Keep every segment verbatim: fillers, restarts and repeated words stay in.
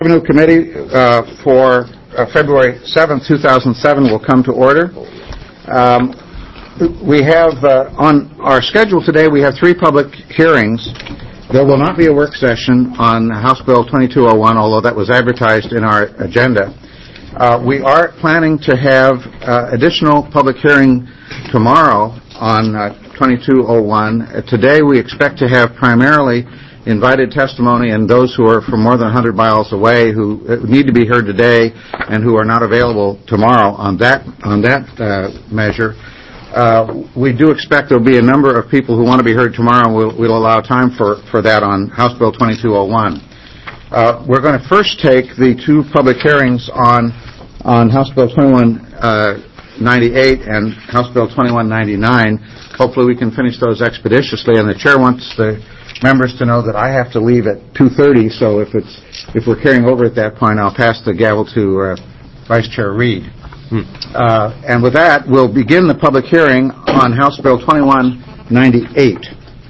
Revenue Committee uh, for uh, February seventh, two thousand seven will come to order. Um, we have uh, on our schedule today, we have three public hearings. There will not be a work session on House Bill twenty-two oh one, although that was advertised in our agenda. Uh, we are planning to have uh, additional public hearing tomorrow on uh, twenty-two oh one. Uh, today we expect to have primarily invited testimony and those who are from more than one hundred miles away who need to be heard today and who are not available tomorrow on that on that uh, measure. Uh, we do expect there will be a number of people who want to be heard tomorrow, and we'll, we'll allow time for, for that on House Bill twenty-two oh one. Uh, we're going to first take the two public hearings on on House Bill twenty-one ninety-eight and House Bill twenty-one ninety-nine. Hopefully we can finish those expeditiously, and the chair wants the members to know that I have to leave at two thirty, so if it's if we're carrying over at that point, I'll pass the gavel to uh, Vice Chair Reed. Hmm. Uh, and with that, we'll begin the public hearing on House Bill twenty-one ninety-eight.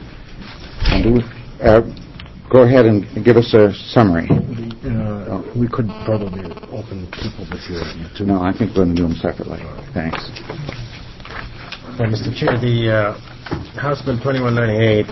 Uh, go ahead and give us a summary. Uh, we could probably open two public hearings. No, I think we're going to do them separately. Thanks. Well, Mister Chair, the uh, House Bill twenty-one ninety-eight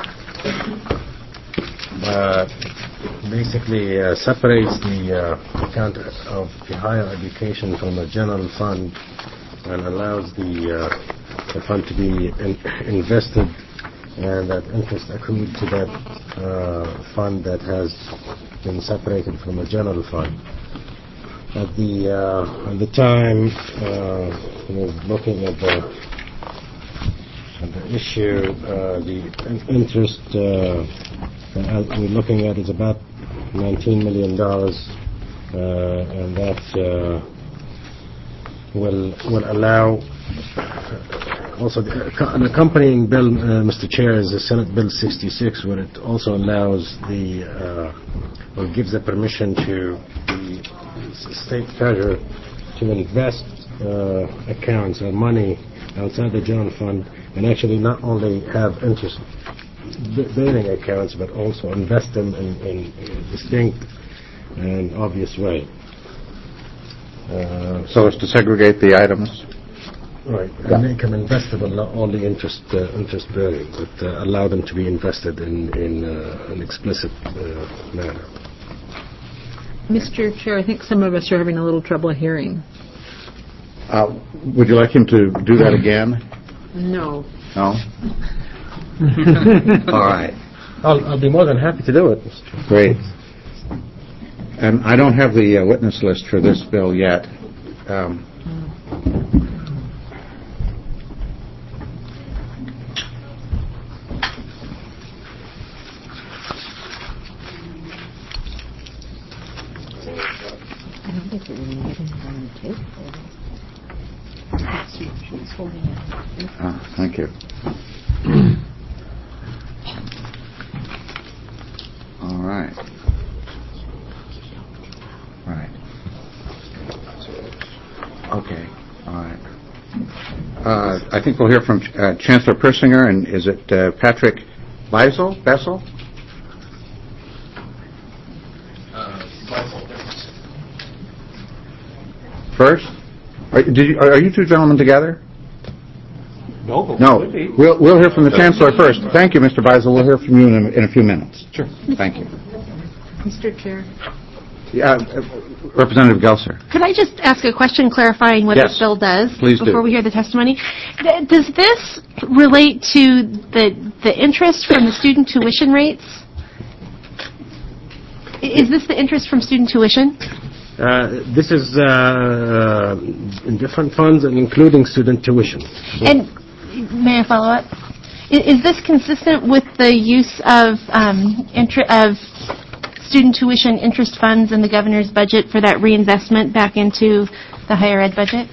Uh, basically uh, separates the uh, account of the higher education from the general fund and allows the, uh, the fund to be in invested and that interest accrued to that uh, fund that has been separated from the general fund. At the uh, at the time, uh, you know, looking at the the issue, uh, the interest uh, uh, we're looking at is about nineteen million dollars, uh, and that uh, will will allow. Also, the, an accompanying bill, uh, Mister Chair, is the Senate Bill sixty-six, where it also allows the uh, or gives the permission to the state treasurer to invest uh, accounts or money outside the general fund, and actually not only have interest-bearing accounts, but also invest them in, in a distinct and obvious way. Uh, so as to segregate the items? Right, yeah. And make them investable, not only interest, uh, interest-bearing, but uh, allow them to be invested in, in uh, an explicit uh, manner. Mister Chair, I think some of us are having a little trouble hearing. Uh, would you like him to do that again? No. No? All right. I'll, I'll be more than happy to do it, Mister Chair. Great. And I don't have the uh, witness list for this bill yet. Um, I don't think we're really getting it on the table. She's holding it. Ah, thank you. All right. Right. Okay. All right. Uh, I think we'll hear from uh, Chancellor Persinger, and is it uh, Patrick Beisel? Bessel? First? Are, did you, are you two gentlemen together? No. No. We'll, we'll hear from the Chancellor first. Thank you, Mister Beisel. We'll hear from you in a, in a few minutes. Sure. Thank you. Mister Chair. Yeah, uh, Representative Gelser. Could I just ask a question clarifying what yes. this bill does Please before do. we hear the testimony? Th- does this relate to the the interest from the student tuition rates? Is this the interest from student tuition? Uh, this is uh, in different funds and including student tuition. And may I follow up? Is, is this consistent with the use of um, intr- of student tuition interest funds in the governor's budget for that reinvestment back into the higher ed budget?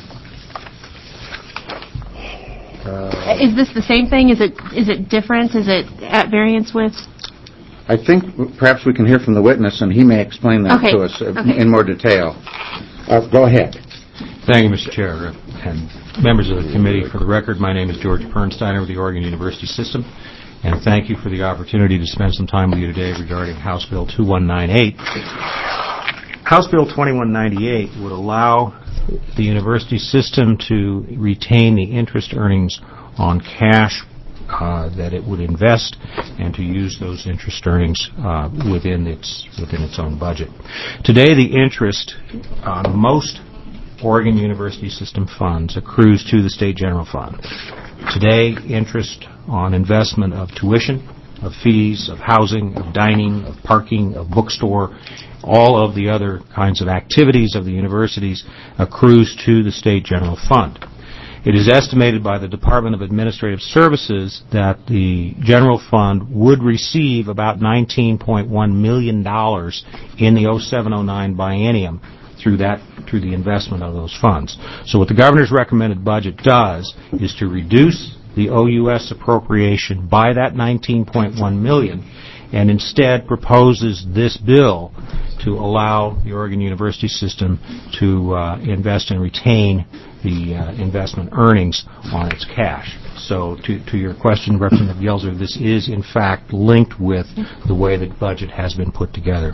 Uh, is this the same thing? Is it is it different? Is it at variance with? I think perhaps we can hear from the witness, and he may explain that okay. to us uh, okay. in more detail. Uh, go ahead. Thank you, Mister Chair, and members of the committee. For the record, my name is George Pernsteiner with the Oregon University System, and thank you for the opportunity to spend some time with you today regarding House Bill two one nine eight. House Bill twenty-one ninety-eight would allow the university system to retain the interest earnings on cash uh, that it would invest, and to use those interest earnings uh, within its within its own budget. Today, the interest on most Oregon University System funds accrues to the State General Fund. Today, interest on investment of tuition, of fees, of housing, of dining, of parking, of bookstore, all of the other kinds of activities of the universities accrues to the State General Fund. It is estimated by the Department of Administrative Services that the General Fund would receive about nineteen point one million dollars in the oh seven oh nine biennium through that through the investment of those funds. So what the governor's recommended budget does is to reduce the O U S appropriation by that nineteen point one million dollars, and instead proposes this bill to allow the Oregon University System to uh, invest and retain the uh, investment earnings on its cash. So to, to your question, Representative Yelzer, this is in fact linked with the way the budget has been put together.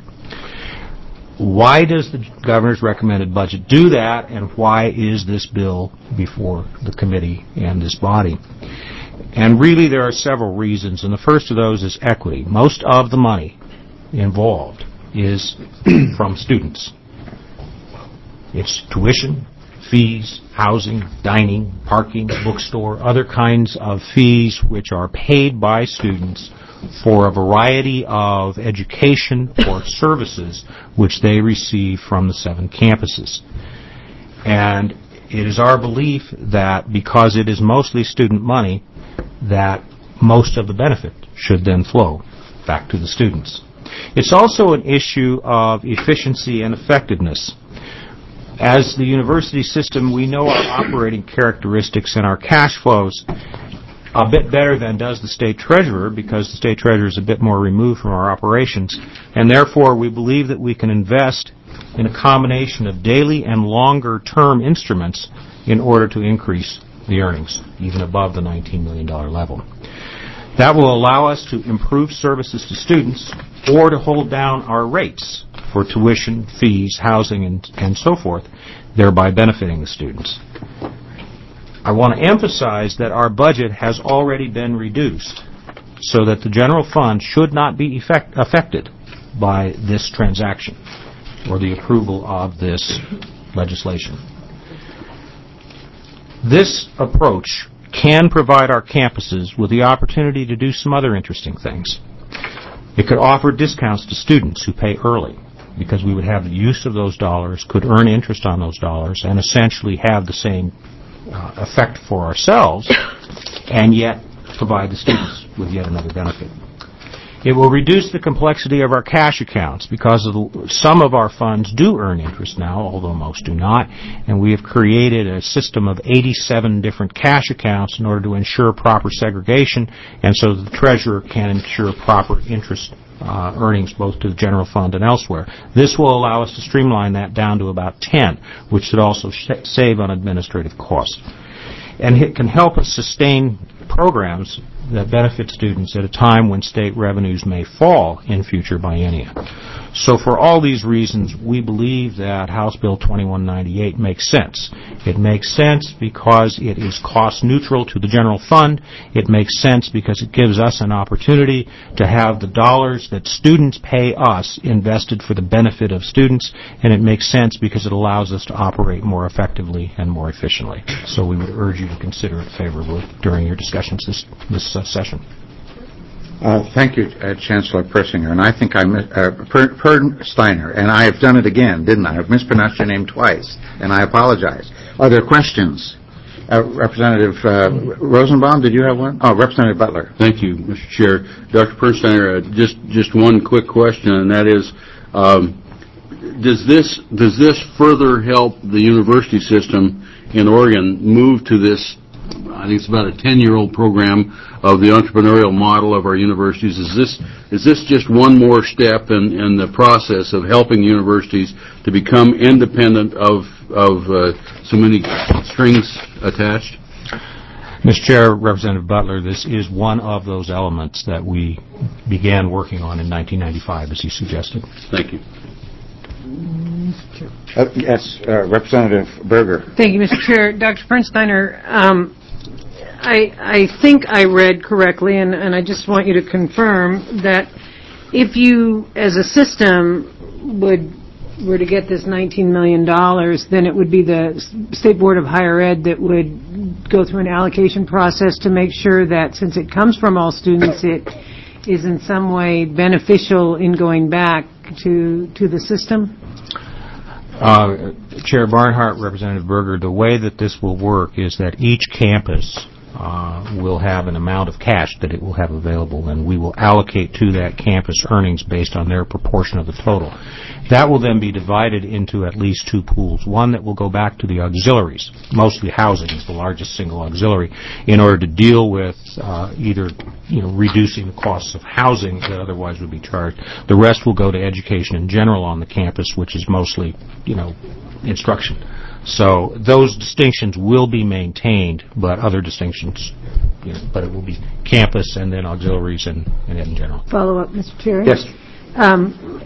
Why does the governor's recommended budget do that, and why is this bill before the committee and this body? And really there are several reasons, and the first of those is equity. Most of the money involved is from students. It's tuition, fees, housing, dining, parking, bookstore, other kinds of fees which are paid by students for a variety of education or services which they receive from the seven campuses. And it is our belief that because it is mostly student money, that most of the benefit should then flow back to the students. It's also an issue of efficiency and effectiveness. As the university system, we know our operating characteristics and our cash flows a bit better than does the state treasurer, because the state treasurer is a bit more removed from our operations, and therefore we believe that we can invest in a combination of daily and longer term instruments in order to increase the earnings, even above the nineteen million dollars level. That will allow us to improve services to students or to hold down our rates for tuition, fees, housing, and, and so forth, thereby benefiting the students. I want to emphasize that our budget has already been reduced so that the general fund should not be effect, affected by this transaction or the approval of this legislation. This approach can provide our campuses with the opportunity to do some other interesting things. It could offer discounts to students who pay early, because we would have the use of those dollars, could earn interest on those dollars, and essentially have the same uh, effect for ourselves, and yet provide the students with yet another benefit. It will reduce the complexity of our cash accounts, because of the, some of our funds do earn interest now, although most do not, and we have created a system of eighty-seven different cash accounts in order to ensure proper segregation, and so the treasurer can ensure proper interest uh, earnings both to the general fund and elsewhere. This will allow us to streamline that down to about ten, which should also sh- save on administrative costs. And it can help us sustain programs that benefit students at a time when state revenues may fall in future biennia. So for all these reasons, we believe that House Bill twenty-one ninety-eight makes sense. It makes sense because it is cost neutral to the general fund. It makes sense because it gives us an opportunity to have the dollars that students pay us invested for the benefit of students, and it makes sense because it allows us to operate more effectively and more efficiently. So we would urge you to consider it favorably during your discussions this, this uh, session. Uh, thank you, uh, Chancellor Persinger. And I think I mis- uh, per- per- Steiner, and I have done it again, didn't I? I've mispronounced your name twice, and I apologize. Are there questions? Uh, Representative uh, Rosenbaum, did you have one? Oh, Representative Butler. Thank you, Mister Chair. Doctor Persinger, uh, just just one quick question, and that is, um, does this does this further help the university system in Oregon move to this? I think it's about a ten-year-old program of the entrepreneurial model of our universities. Is this is this just one more step in, in the process of helping universities to become independent of of uh, so many strings attached? Mister Chair, Representative Butler, this is one of those elements that we began working on in nineteen ninety-five, as you suggested. Thank you. Uh, yes, uh, Representative Berger. Thank you, Mister Chair. Doctor Bernsteiner, um, I, I think I read correctly, and, and I just want you to confirm that if you, as a system, would were to get this nineteen million dollars, then it would be the State Board of Higher Ed that would go through an allocation process to make sure that, since it comes from all students, it is in some way beneficial in going back to to the system? Uh, Chair Barnhart, Representative Berger, the way that this will work is that each campus uh, will have an amount of cash that it will have available, and we will allocate to that campus earnings based on their proportion of the total. That will then be divided into at least two pools. One that will go back to the auxiliaries, mostly housing is the largest single auxiliary, in order to deal with uh, either you know reducing the costs of housing that otherwise would be charged. The rest will go to education in general on the campus, which is mostly you know instruction. So those distinctions will be maintained, but other distinctions, you know, but it will be campus and then auxiliaries and, and ed in general. Follow up, Mister Chair? Yes. Um,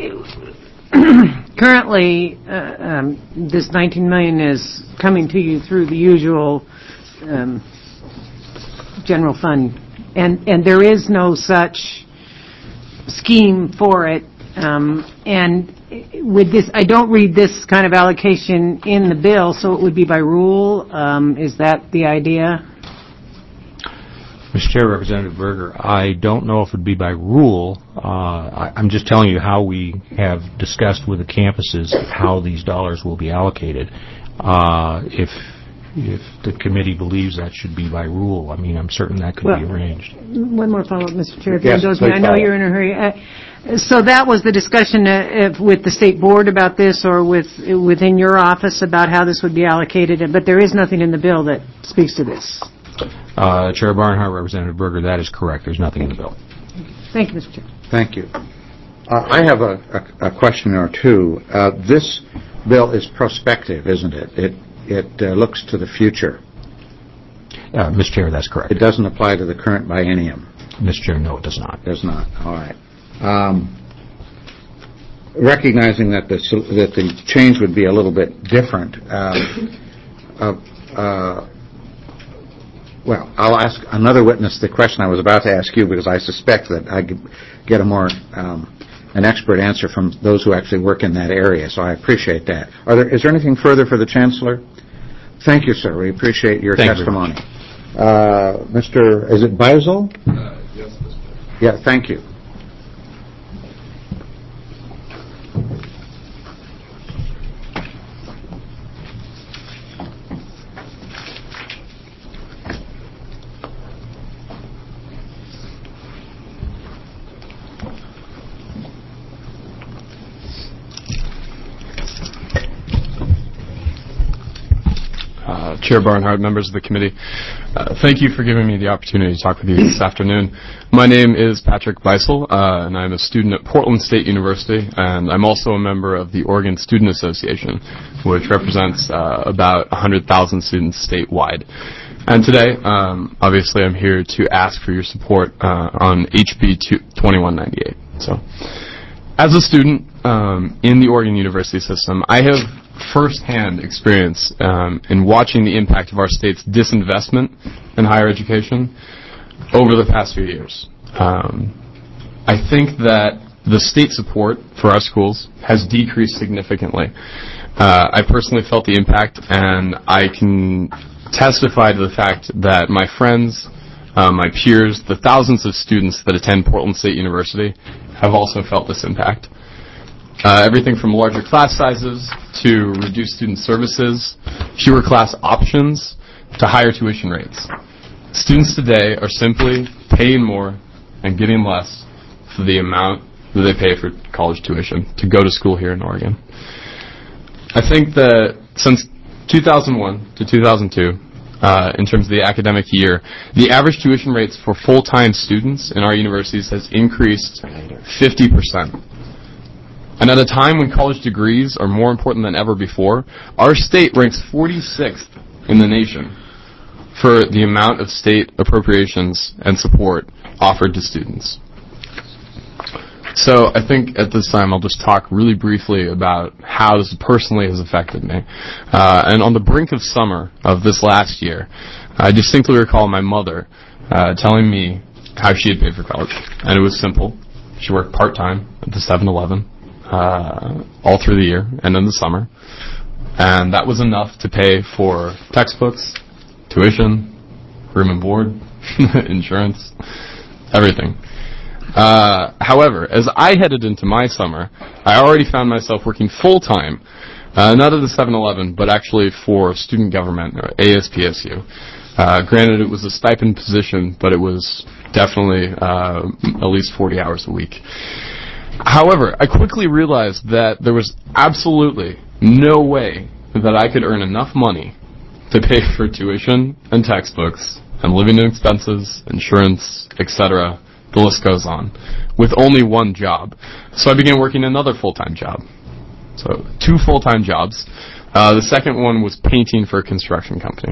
currently, uh, um, this nineteen million dollars is coming to you through the usual um, general fund, and, and there is no such scheme for it. Um, and with this, I don't read this kind of allocation in the bill, so it would be by rule. Um, is that the idea? Mister Chair, Representative Berger, I don't know if it would be by rule. Uh, I, I'm just telling you how we have discussed with the campuses how these dollars will be allocated. Uh, if if the committee believes that should be by rule, I mean, I'm certain that could well, be arranged. One more follow-up, Mister Chair. If Yes, you indulge me. I know follow. you're in a hurry. Uh, so that was the discussion uh, if with the State Board about this, or with within your office about how this would be allocated, but there is nothing in the bill that speaks to this. Uh, Chair Barnhart, Representative Berger, that is correct. There's nothing in the bill. Thank you, Mister Chair. Thank you. Uh, I have a, a, a question or two. Uh, this bill is prospective, isn't it? It it uh, looks to the future. Uh, Mister Chair, that's correct. It doesn't apply to the current biennium. Mister Chair, no, it does not. Does not. All right. Um, recognizing that the that the change would be a little bit different. Um, uh, uh, well, I'll ask another witness the question I was about to ask you, because I suspect that I could get a more um, an expert answer from those who actually work in that area. So I appreciate that. Are there is there anything further for the Chancellor? Thank you, sir. We appreciate your Thank you testimony. Uh, Mister Is it Beisel? Uh, yes, Mister Yeah. Thank you. Uh, Chair Barnhart, members of the committee, uh, thank you for giving me the opportunity to talk with you this afternoon. My name is Patrick Beisel, uh, and I'm a student at Portland State University, and I'm also a member of the Oregon Student Association, which represents uh, about one hundred thousand students statewide. And today, um, obviously, I'm here to ask for your support uh, on H B twenty-one ninety-eight. So, as a student um, in the Oregon University system, I have first-hand experience um, in watching the impact of our state's disinvestment in higher education over the past few years. Um, I think that the state support for our schools has decreased significantly. Uh, I personally felt the impact, and I can testify to the fact that my friends, uh, my peers, the thousands of students that attend Portland State University have also felt this impact. Uh, everything from larger class sizes to reduced student services, fewer class options, to higher tuition rates. Students today are simply paying more and getting less for the amount that they pay for college tuition to go to school here in Oregon. I think that since two thousand one to two thousand two, uh, in terms of the academic year, the average tuition rates for full-time students in our universities has increased fifty percent. And at a time when college degrees are more important than ever before, our state ranks forty-sixth in the nation for the amount of state appropriations and support offered to students. So I think at this time I'll just talk really briefly about how this personally has affected me. Uh, and on the brink of summer of this last year, I distinctly recall my mother uh, telling me how she had paid for college. And it was simple. She worked part-time at the seven eleven uh, all through the year and in the summer. And that was enough to pay for textbooks, tuition, room and board, insurance, everything. Uh, however, as I headed into my summer, I already found myself working full-time, uh, not at the seven eleven, but actually for student government, or A S P S U. Uh, granted, it was a stipend position, but it was definitely uh, at least forty hours a week. However, I quickly realized that there was absolutely no way that I could earn enough money to pay for tuition and textbooks and living expenses, insurance, et cetera. The list goes on, with only one job. So I began working another full-time job. So two full-time jobs. Uh, the second one was painting for a construction company.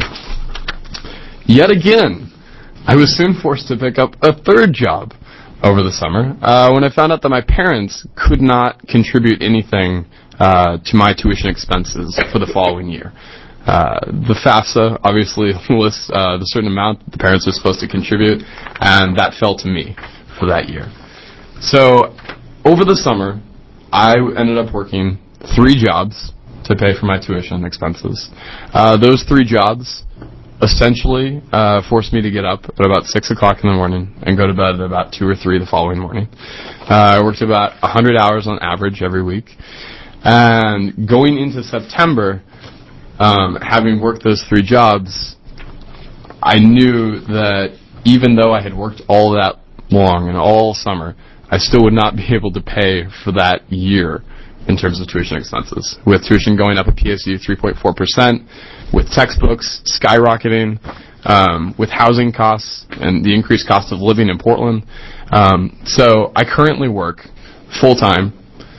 Yet again, I was soon forced to pick up a third job over the summer uh, when I found out that my parents could not contribute anything uh, to my tuition expenses for the following year. Uh, the FAFSA obviously lists uh, the certain amount the parents are supposed to contribute, and that fell to me for that year. So over the summer, I ended up working three jobs to pay for my tuition expenses. Uh, those three jobs essentially uh, forced me to get up at about six o'clock in the morning and go to bed at about two or three the following morning. Uh, I worked about one hundred hours on average every week. And going into September, Um, having worked those three jobs, I knew that even though I had worked all that long and all summer, I still would not be able to pay for that year in terms of tuition expenses. With tuition going up at P S U three point four percent, with textbooks skyrocketing, um, with housing costs and the increased cost of living in Portland. Um, so I currently work full-time,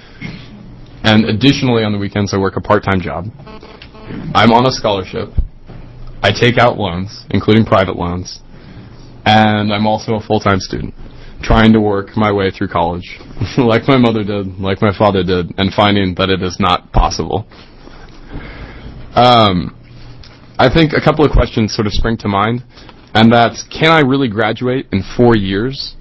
and additionally on the weekends I work a part-time job. I'm on a scholarship. I take out loans, including private loans, and I'm also a full-time student, trying to work my way through college, like my mother did, like my father did, and finding that it is not possible. Um, I think a couple of questions sort of spring to mind, and that's, can I really graduate in four years?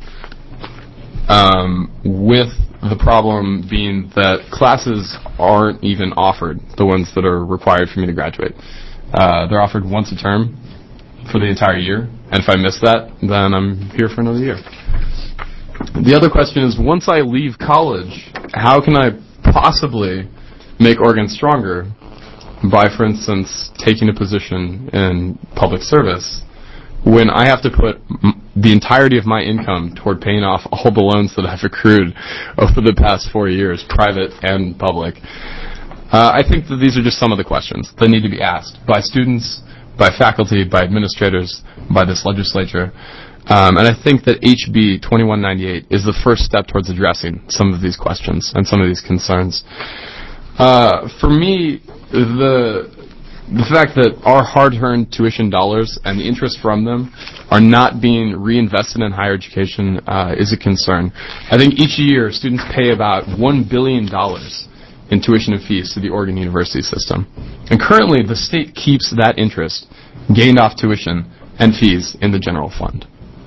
Um, with the problem being that classes aren't even offered, the ones that are required for me to graduate. Uh, they're offered once a term for the entire year, and if I miss that, then I'm here for another year. The other question is, once I leave college, how can I possibly make Oregon stronger by, for instance, taking a position in public service when I have to put m- the entirety of my income toward paying off all the loans that I've accrued over the past four years, private and public? Uh, I think that these are just some of the questions that need to be asked by students, by faculty, by administrators, by this legislature. Um, and I think that H B twenty-one ninety-eight is the first step towards addressing some of these questions and some of these concerns. Uh, for me, the... The fact that our hard-earned tuition dollars and the interest from them are not being reinvested in higher education uh, is a concern. I think each year students pay about one billion dollars in tuition and fees to the Oregon University system. And currently, the state keeps that interest gained off tuition and fees in the general fund.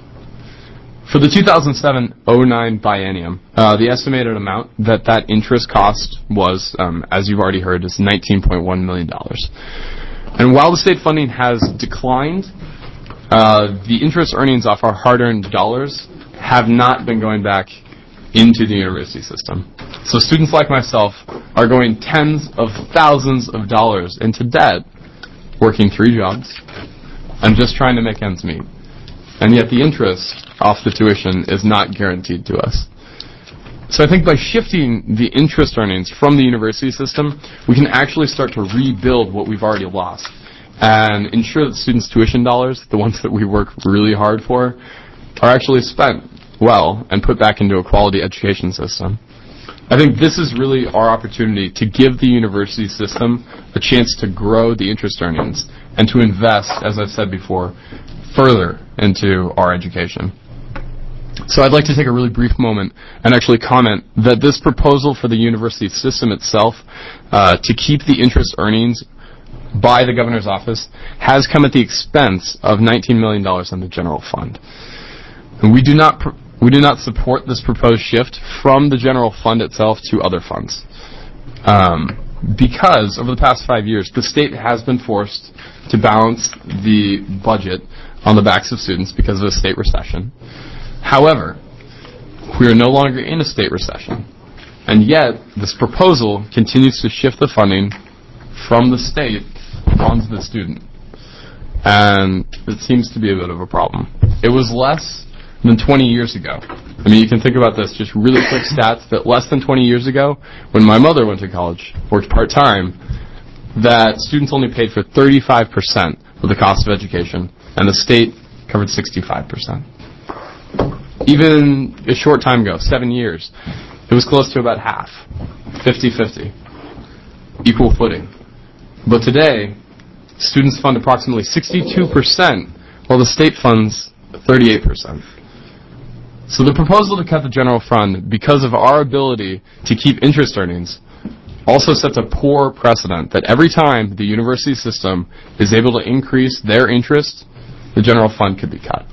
For the two thousand seven oh nine biennium, uh, the estimated amount that that interest cost was, um, as you've already heard, is nineteen point one million dollars. And while the state funding has declined, uh, the interest earnings off our hard-earned dollars have not been going back into the university system. So students like myself are going tens of thousands of dollars into debt, working three jobs, and just trying to make ends meet. And yet the interest off the tuition is not guaranteed to us. So I think by shifting the interest earnings from the university system, we can actually start to rebuild what we've already lost and ensure that students' tuition dollars, the ones that we work really hard for, are actually spent well and put back into a quality education system. I think this is really our opportunity to give the university system a chance to grow the interest earnings and to invest, as I've said before, further into our education. So I'd like to take a really brief moment and actually comment that this proposal for the university system itself uh, to keep the interest earnings by the governor's office has come at the expense of nineteen million dollars in the general fund. And we do not pr- we do not support this proposed shift from the general fund itself to other funds. Um, because over the past five years, the state has been forced to balance the budget on the backs of students because of a state recession. However, we are no longer in a state recession, and yet this proposal continues to shift the funding from the state onto the student, and it seems to be a bit of a problem. It was less than twenty years ago. I mean, you can think about this, just really quick stats, that less than twenty years ago, when my mother went to college, worked part-time, that students only paid for thirty-five percent of the cost of education, and the state covered sixty-five percent. Even a short time ago, seven years, it was close to about half, fifty-fifty, equal footing. But today, students fund approximately sixty-two percent, while the state funds thirty-eight percent. So the proposal to cut the general fund because of our ability to keep interest earnings also sets a poor precedent that every time the university system is able to increase their interest, the general fund could be cut.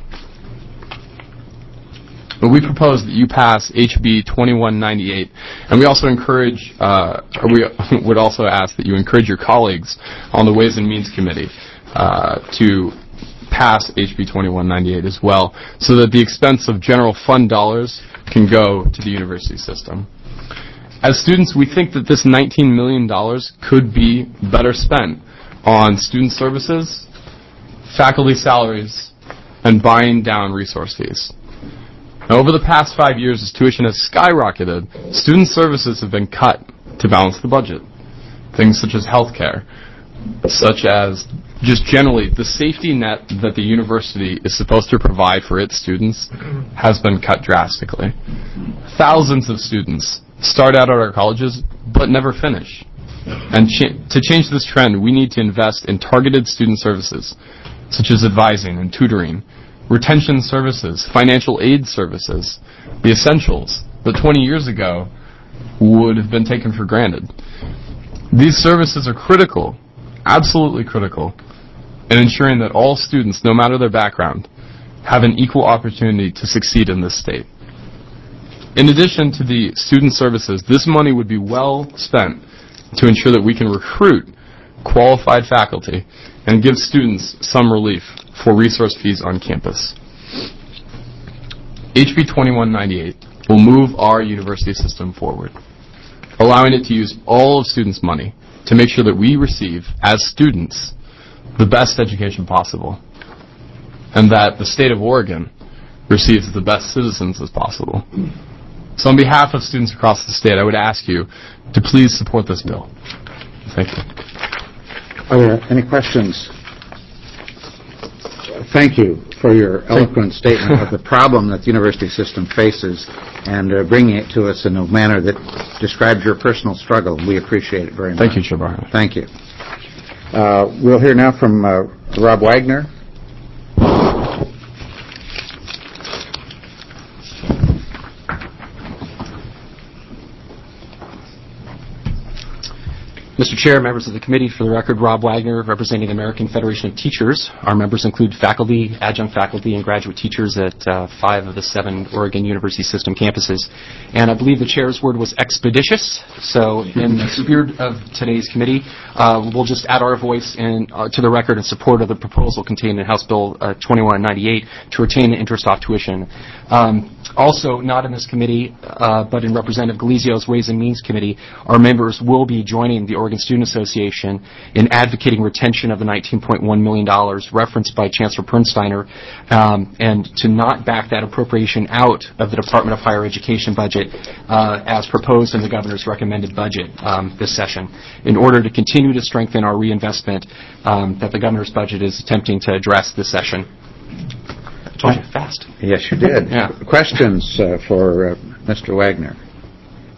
But we propose that you pass H B twenty-one ninety-eight, and we also encourage, uh, or we would also ask that you encourage your colleagues on the Ways and Means Committee uh, to pass H B twenty-one ninety-eight as well, so that the expense of general fund dollars can go to the university system. As students, we think that this nineteen million dollars could be better spent on student services, faculty salaries, and buying down resource fees. Now, over the past five years, as tuition has skyrocketed, student services have been cut to balance the budget. Things such as health care, such as just generally the safety net that the university is supposed to provide for its students has been cut drastically. Thousands of students start out at our colleges but never finish. And ch- to change this trend, we need to invest in targeted student services, such as advising and tutoring, retention services, financial aid services, the essentials that twenty years ago would have been taken for granted. These services are critical, absolutely critical, in ensuring that all students, no matter their background, have an equal opportunity to succeed in this state. In addition to the student services, this money would be well spent to ensure that we can recruit qualified faculty and give students some relief for resource fees on campus. H B twenty-one ninety-eight will move our university system forward, allowing it to use all of students' money to make sure that we receive, as students, the best education possible, and that the state of Oregon receives the best citizens as possible. So on behalf of students across the state, I would ask you to please support this bill. Thank you. Are there any questions? Thank you for your eloquent statement of the problem that the university system faces and uh, bringing it to us in a manner that describes your personal struggle. We appreciate it very much. Thank you, Chair Barnhart. Thank you. Uh, we'll hear now from uh, Rob Wagner. Mister Chair, members of the committee, for the record, Rob Wagner, representing the American Federation of Teachers. Our members include faculty, adjunct faculty, and graduate teachers at uh, five of the seven Oregon University System campuses. And I believe the chair's word was expeditious. So in the spirit of today's committee, uh, we'll just add our voice in, uh, to the record in support of the proposal contained in House Bill uh, twenty-one ninety-eight to retain the interest off tuition. Um, also, not in this committee, uh, but in Representative Galizio's Ways and Means Committee, our members will be joining the Oregon Student Association in advocating retention of the nineteen point one million dollars referenced by Chancellor Pernsteiner, um, and to not back that appropriation out of the Department of Higher Education budget uh, as proposed in the governor's recommended budget um, this session, in order to continue to strengthen our reinvestment um, that the governor's budget is attempting to address this session. I told you fast. Yes, you did. Yeah. Questions uh, for uh, Mister Wagner?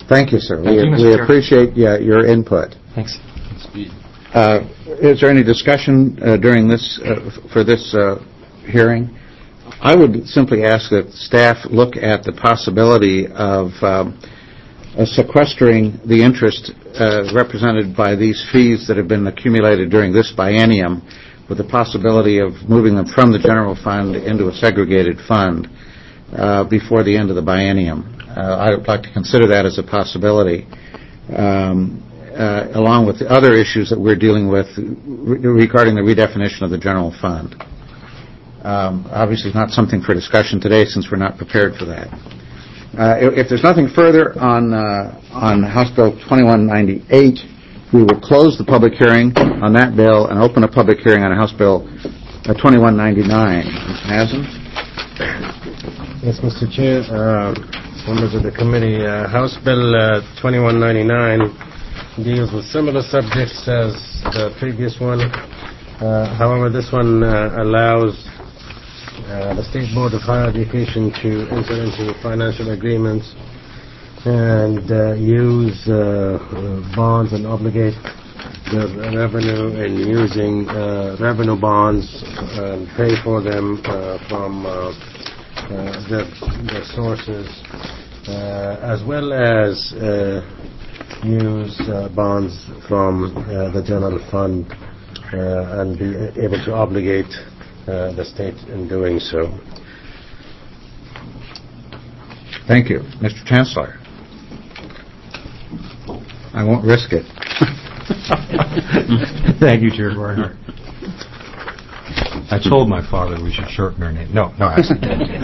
Thank you, sir. Thank we you, Mister we Chair. appreciate yeah, your input. Thanks. Uh, is there any discussion uh, during this uh, f- for this uh, hearing? I would simply ask that staff look at the possibility of um, uh, sequestering the interest uh, represented by these fees that have been accumulated during this biennium, with the possibility of moving them from the general fund into a segregated fund uh, before the end of the biennium. Uh, I would like to consider that as a possibility, um, uh, along with the other issues that we're dealing with re- regarding the redefinition of the general fund. Um, obviously, not something for discussion today since we're not prepared for that. Uh, if, if there's nothing further on uh, on House Bill twenty-one ninety-eight, we will close the public hearing on that bill and open a public hearing on House Bill uh, twenty-one ninety-nine. Mister Hazen? Yes, Mister Chair, uh, members of the committee, uh, House Bill uh, twenty-one ninety-nine deals with similar subjects as the previous one. Uh, however, this one uh, allows uh, the State Board of Higher Education to enter into financial agreements and uh, use uh, uh, bonds and obligate the revenue in using uh, revenue bonds and pay for them uh, from uh, uh, their, their sources, uh, as well as uh, use uh, bonds from uh, the general fund uh, and be able to obligate uh, the state in doing so. Thank you. Mister Chancellor? I won't risk it. Thank you, Chair Barnhart. I told my father we should shorten our name. No, no, accidentally.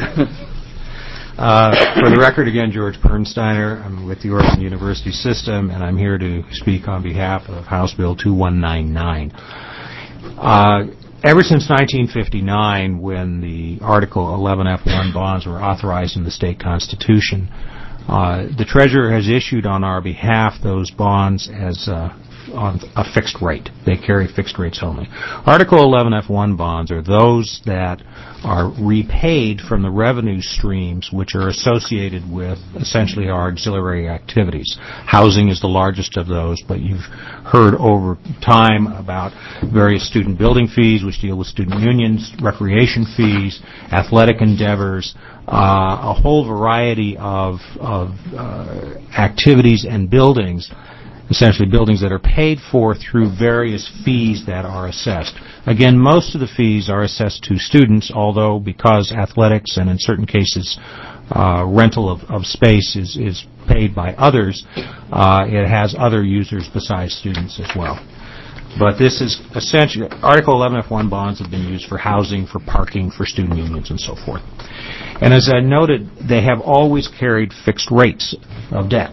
Uh, for the record, again, George Pernsteiner. I'm with the Oregon University System, and I'm here to speak on behalf of House Bill twenty-one ninety-nine. Uh, ever since nineteen fifty-nine, when the Article eleven F one bonds were authorized in the state constitution, uh, the Treasurer has issued on our behalf those bonds as uh, on a fixed rate. They carry fixed rates only. Article eleven F one bonds are those that are repaid from the revenue streams which are associated with essentially our auxiliary activities. Housing is the largest of those, but you've heard over time about various student building fees, which deal with student unions, recreation fees, athletic endeavors, uh, a whole variety of, of uh, activities and buildings, essentially buildings that are paid for through various fees that are assessed. Again, most of the fees are assessed to students, although because athletics and in certain cases uh, rental of, of space is, is paid by others, uh, it has other users besides students as well. But this is essentially, Article eleven F one bonds have been used for housing, for parking, for student unions, and so forth. And as I noted, they have always carried fixed rates of debt.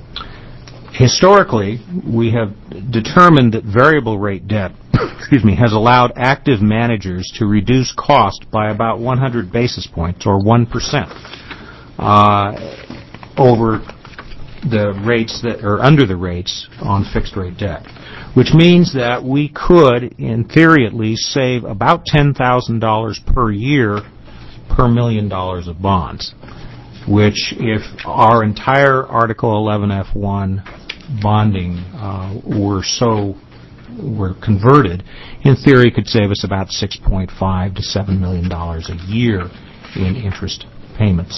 Historically, we have determined that variable rate debt excuse me, has allowed active managers to reduce cost by about one hundred basis points, or one percent, uh, over the rates that are under the rates on fixed rate debt, which means that we could, in theory at least, save about ten thousand dollars per year per million dollars of bonds, which if our entire Article eleven F one bonding uh, were so were converted, in theory could save us about six point five to seven million dollars a year in interest payments.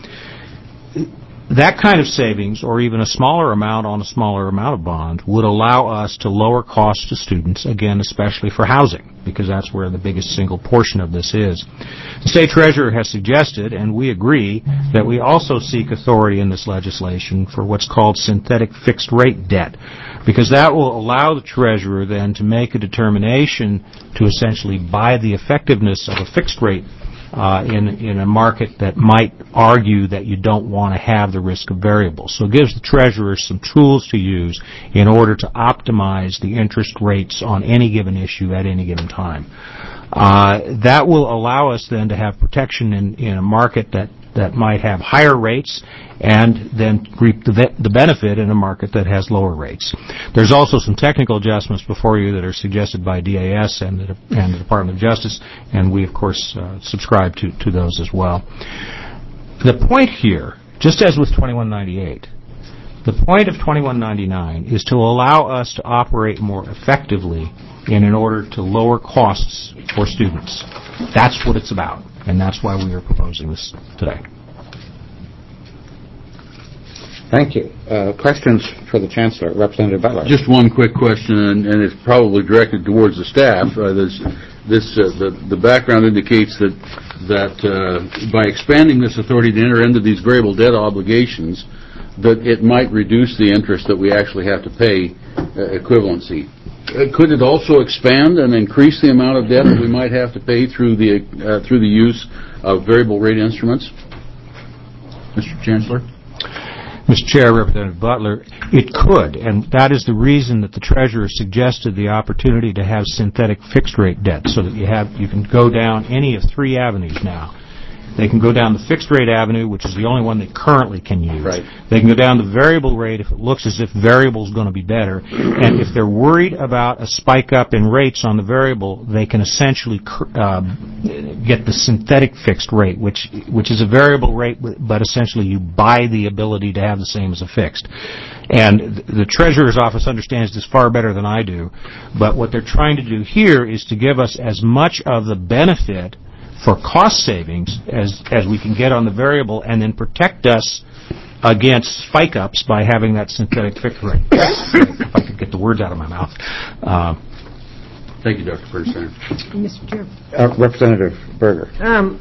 That kind of savings, or even a smaller amount on a smaller amount of bond, would allow us to lower costs to students, again, especially for housing, because that's where the biggest single portion of this is. The State Treasurer has suggested, and we agree, that we also seek authority in this legislation for what's called synthetic fixed rate debt, because that will allow the Treasurer then to make a determination to essentially buy the effectiveness of a fixed rate Uh, in, in a market that might argue that you don't want to have the risk of variables. So it gives the Treasurer some tools to use in order to optimize the interest rates on any given issue at any given time. Uh, that will allow us then to have protection in, in a market that, that might have higher rates, and then reap the, the benefit in a market that has lower rates. There's also some technical adjustments before you that are suggested by D A S and the, and the Department of Justice, and we, of course, uh, subscribe to, to those as well. The point here, just as with twenty-one ninety-eight, The point of twenty-one ninety-nine is to allow us to operate more effectively and in order to lower costs for students. That's what it's about, and that's why we are proposing this today. Thank you. Uh, questions for the Chancellor, Representative Butler? Just one quick question, and, and it's probably directed towards the staff. Uh, this, this, uh, the, the background indicates that that uh, by expanding this authority to enter into these variable debt obligations, that it might reduce the interest that we actually have to pay uh, equivalency. Uh, could it also expand and increase the amount of debt that we might have to pay through the uh, through the use of variable rate instruments, Mister Chancellor? Mister Chair, Representative Butler, it could, and that is the reason that the Treasurer suggested the opportunity to have synthetic fixed-rate debt, so that you have you can go down any of three avenues now. They can go down the fixed-rate avenue, which is the only one they currently can use. Right. They can go down the variable rate if it looks as if variable is going to be better. And if they're worried about a spike up in rates on the variable, they can essentially uh, get the synthetic fixed rate, which which is a variable rate, but essentially you buy the ability to have the same as a fixed. And the Treasurer's Office understands this far better than I do. But what they're trying to do here is to give us as much of the benefit for cost savings as as we can get on the variable, and then protect us against spike ups by having that synthetic fixed rate. If I could get the words out of my mouth. Uh, Thank you, Doctor Bernstein. Mister Chair. Uh, Representative Berger. Um,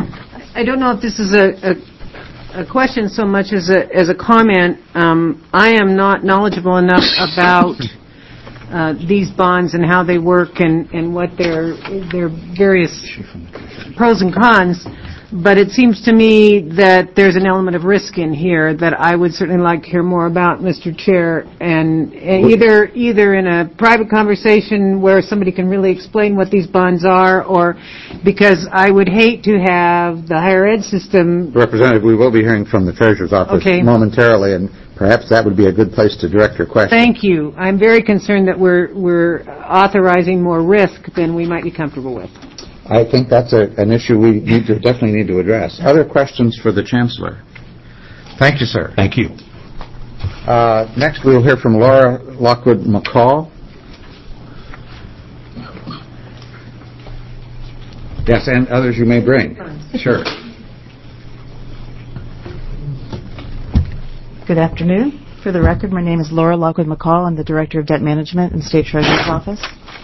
I don't know if this is a, a, a question so much as a, as a comment. Um, I am not knowledgeable enough about uh, these bonds and how they work and, and what their their various pros and cons, but it seems to me that there's an element of risk in here that I would certainly like to hear more about, Mister Chair, and, and either either in a private conversation where somebody can really explain what these bonds are, or because I would hate to have the higher ed system. Representative, we will be hearing from the Treasurer's Office Okay. momentarily, and perhaps that would be a good place to direct your question. Thank you. I'm very concerned that we're we're authorizing more risk than we might be comfortable with. I think that's a, an issue we need to definitely need to address. Other questions for the Chancellor? Thank you, sir. thank you. Uh, next, we will hear from Laura Lockwood McCall. Yes, and others you may bring. Sure. Good afternoon. For the record, my name is Laura Lockwood McCall. I'm the Director of Debt Management in the State Treasurer's Office.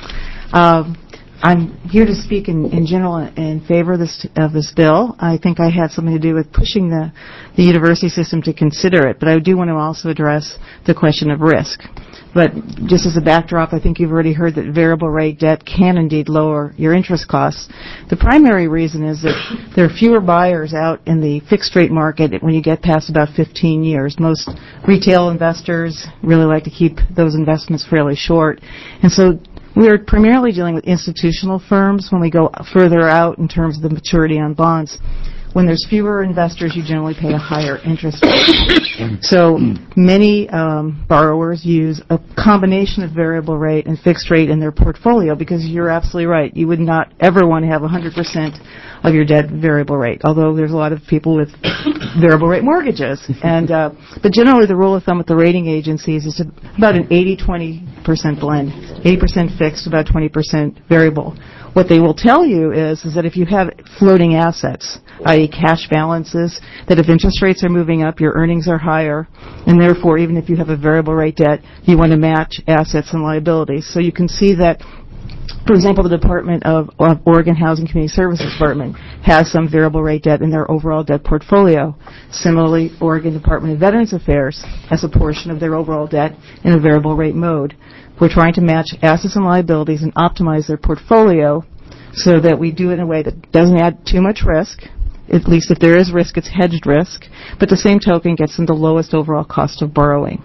Um, I'm here to speak in, in general in favor of this, of this bill. I think I had something to do with pushing the, the university system to consider it, but I do want to also address the question of risk. But just as a backdrop, I think you've already heard that variable rate debt can indeed lower your interest costs. The primary reason is that there are fewer buyers out in the fixed rate market when you get past about fifteen years. Most retail investors really like to keep those investments fairly short. And so we are primarily dealing with institutional firms when we go further out in terms of the maturity on bonds. When there's fewer investors, you generally pay a higher interest rate. So many um, borrowers use a combination of variable rate and fixed rate in their portfolio, because you're absolutely right. You would not ever want to have one hundred percent of your debt variable rate, although there's a lot of people with variable rate mortgages. And uh, but generally the rule of thumb with the rating agencies is about an eighty twenty percent blend, eighty percent fixed, about twenty percent variable. What they will tell you is, is that if you have floating assets, that is cash balances, that if interest rates are moving up, your earnings are higher, and therefore even if you have a variable rate debt, you want to match assets and liabilities. So you can see that, for example, the Department of, of Oregon Housing Community Services Department has some variable rate debt in their overall debt portfolio. Similarly, Oregon Department of Veterans Affairs has a portion of their overall debt in a variable rate mode. We're trying to match assets and liabilities and optimize their portfolio so that we do it in a way that doesn't add too much risk. At least if there is risk, it's hedged risk, but the same token gets them the lowest overall cost of borrowing.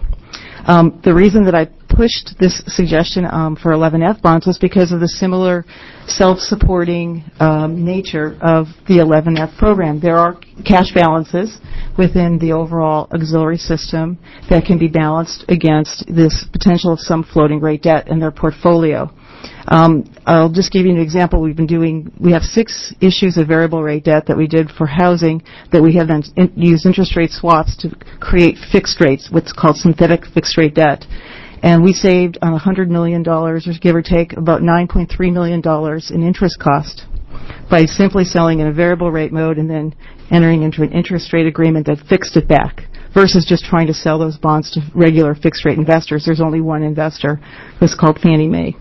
Um, the reason that I pushed this suggestion um, for eleven F bonds was because of the similar self-supporting um, nature of the eleven F program. There are cash balances within the overall auxiliary system that can be balanced against this potential of some floating rate debt in their portfolio. Um, I'll just give you an example. We've been doing, we have six issues of variable rate debt that we did for housing that we have then in, used interest rate swaps to create fixed rates, what's called synthetic fixed rate debt. And we saved on one hundred million dollars, or give or take, about nine point three million dollars in interest cost by simply selling in a variable rate mode and then entering into an interest rate agreement that fixed it back, versus just trying to sell those bonds to regular fixed rate investors. There's only one investor. It's called Fannie Mae.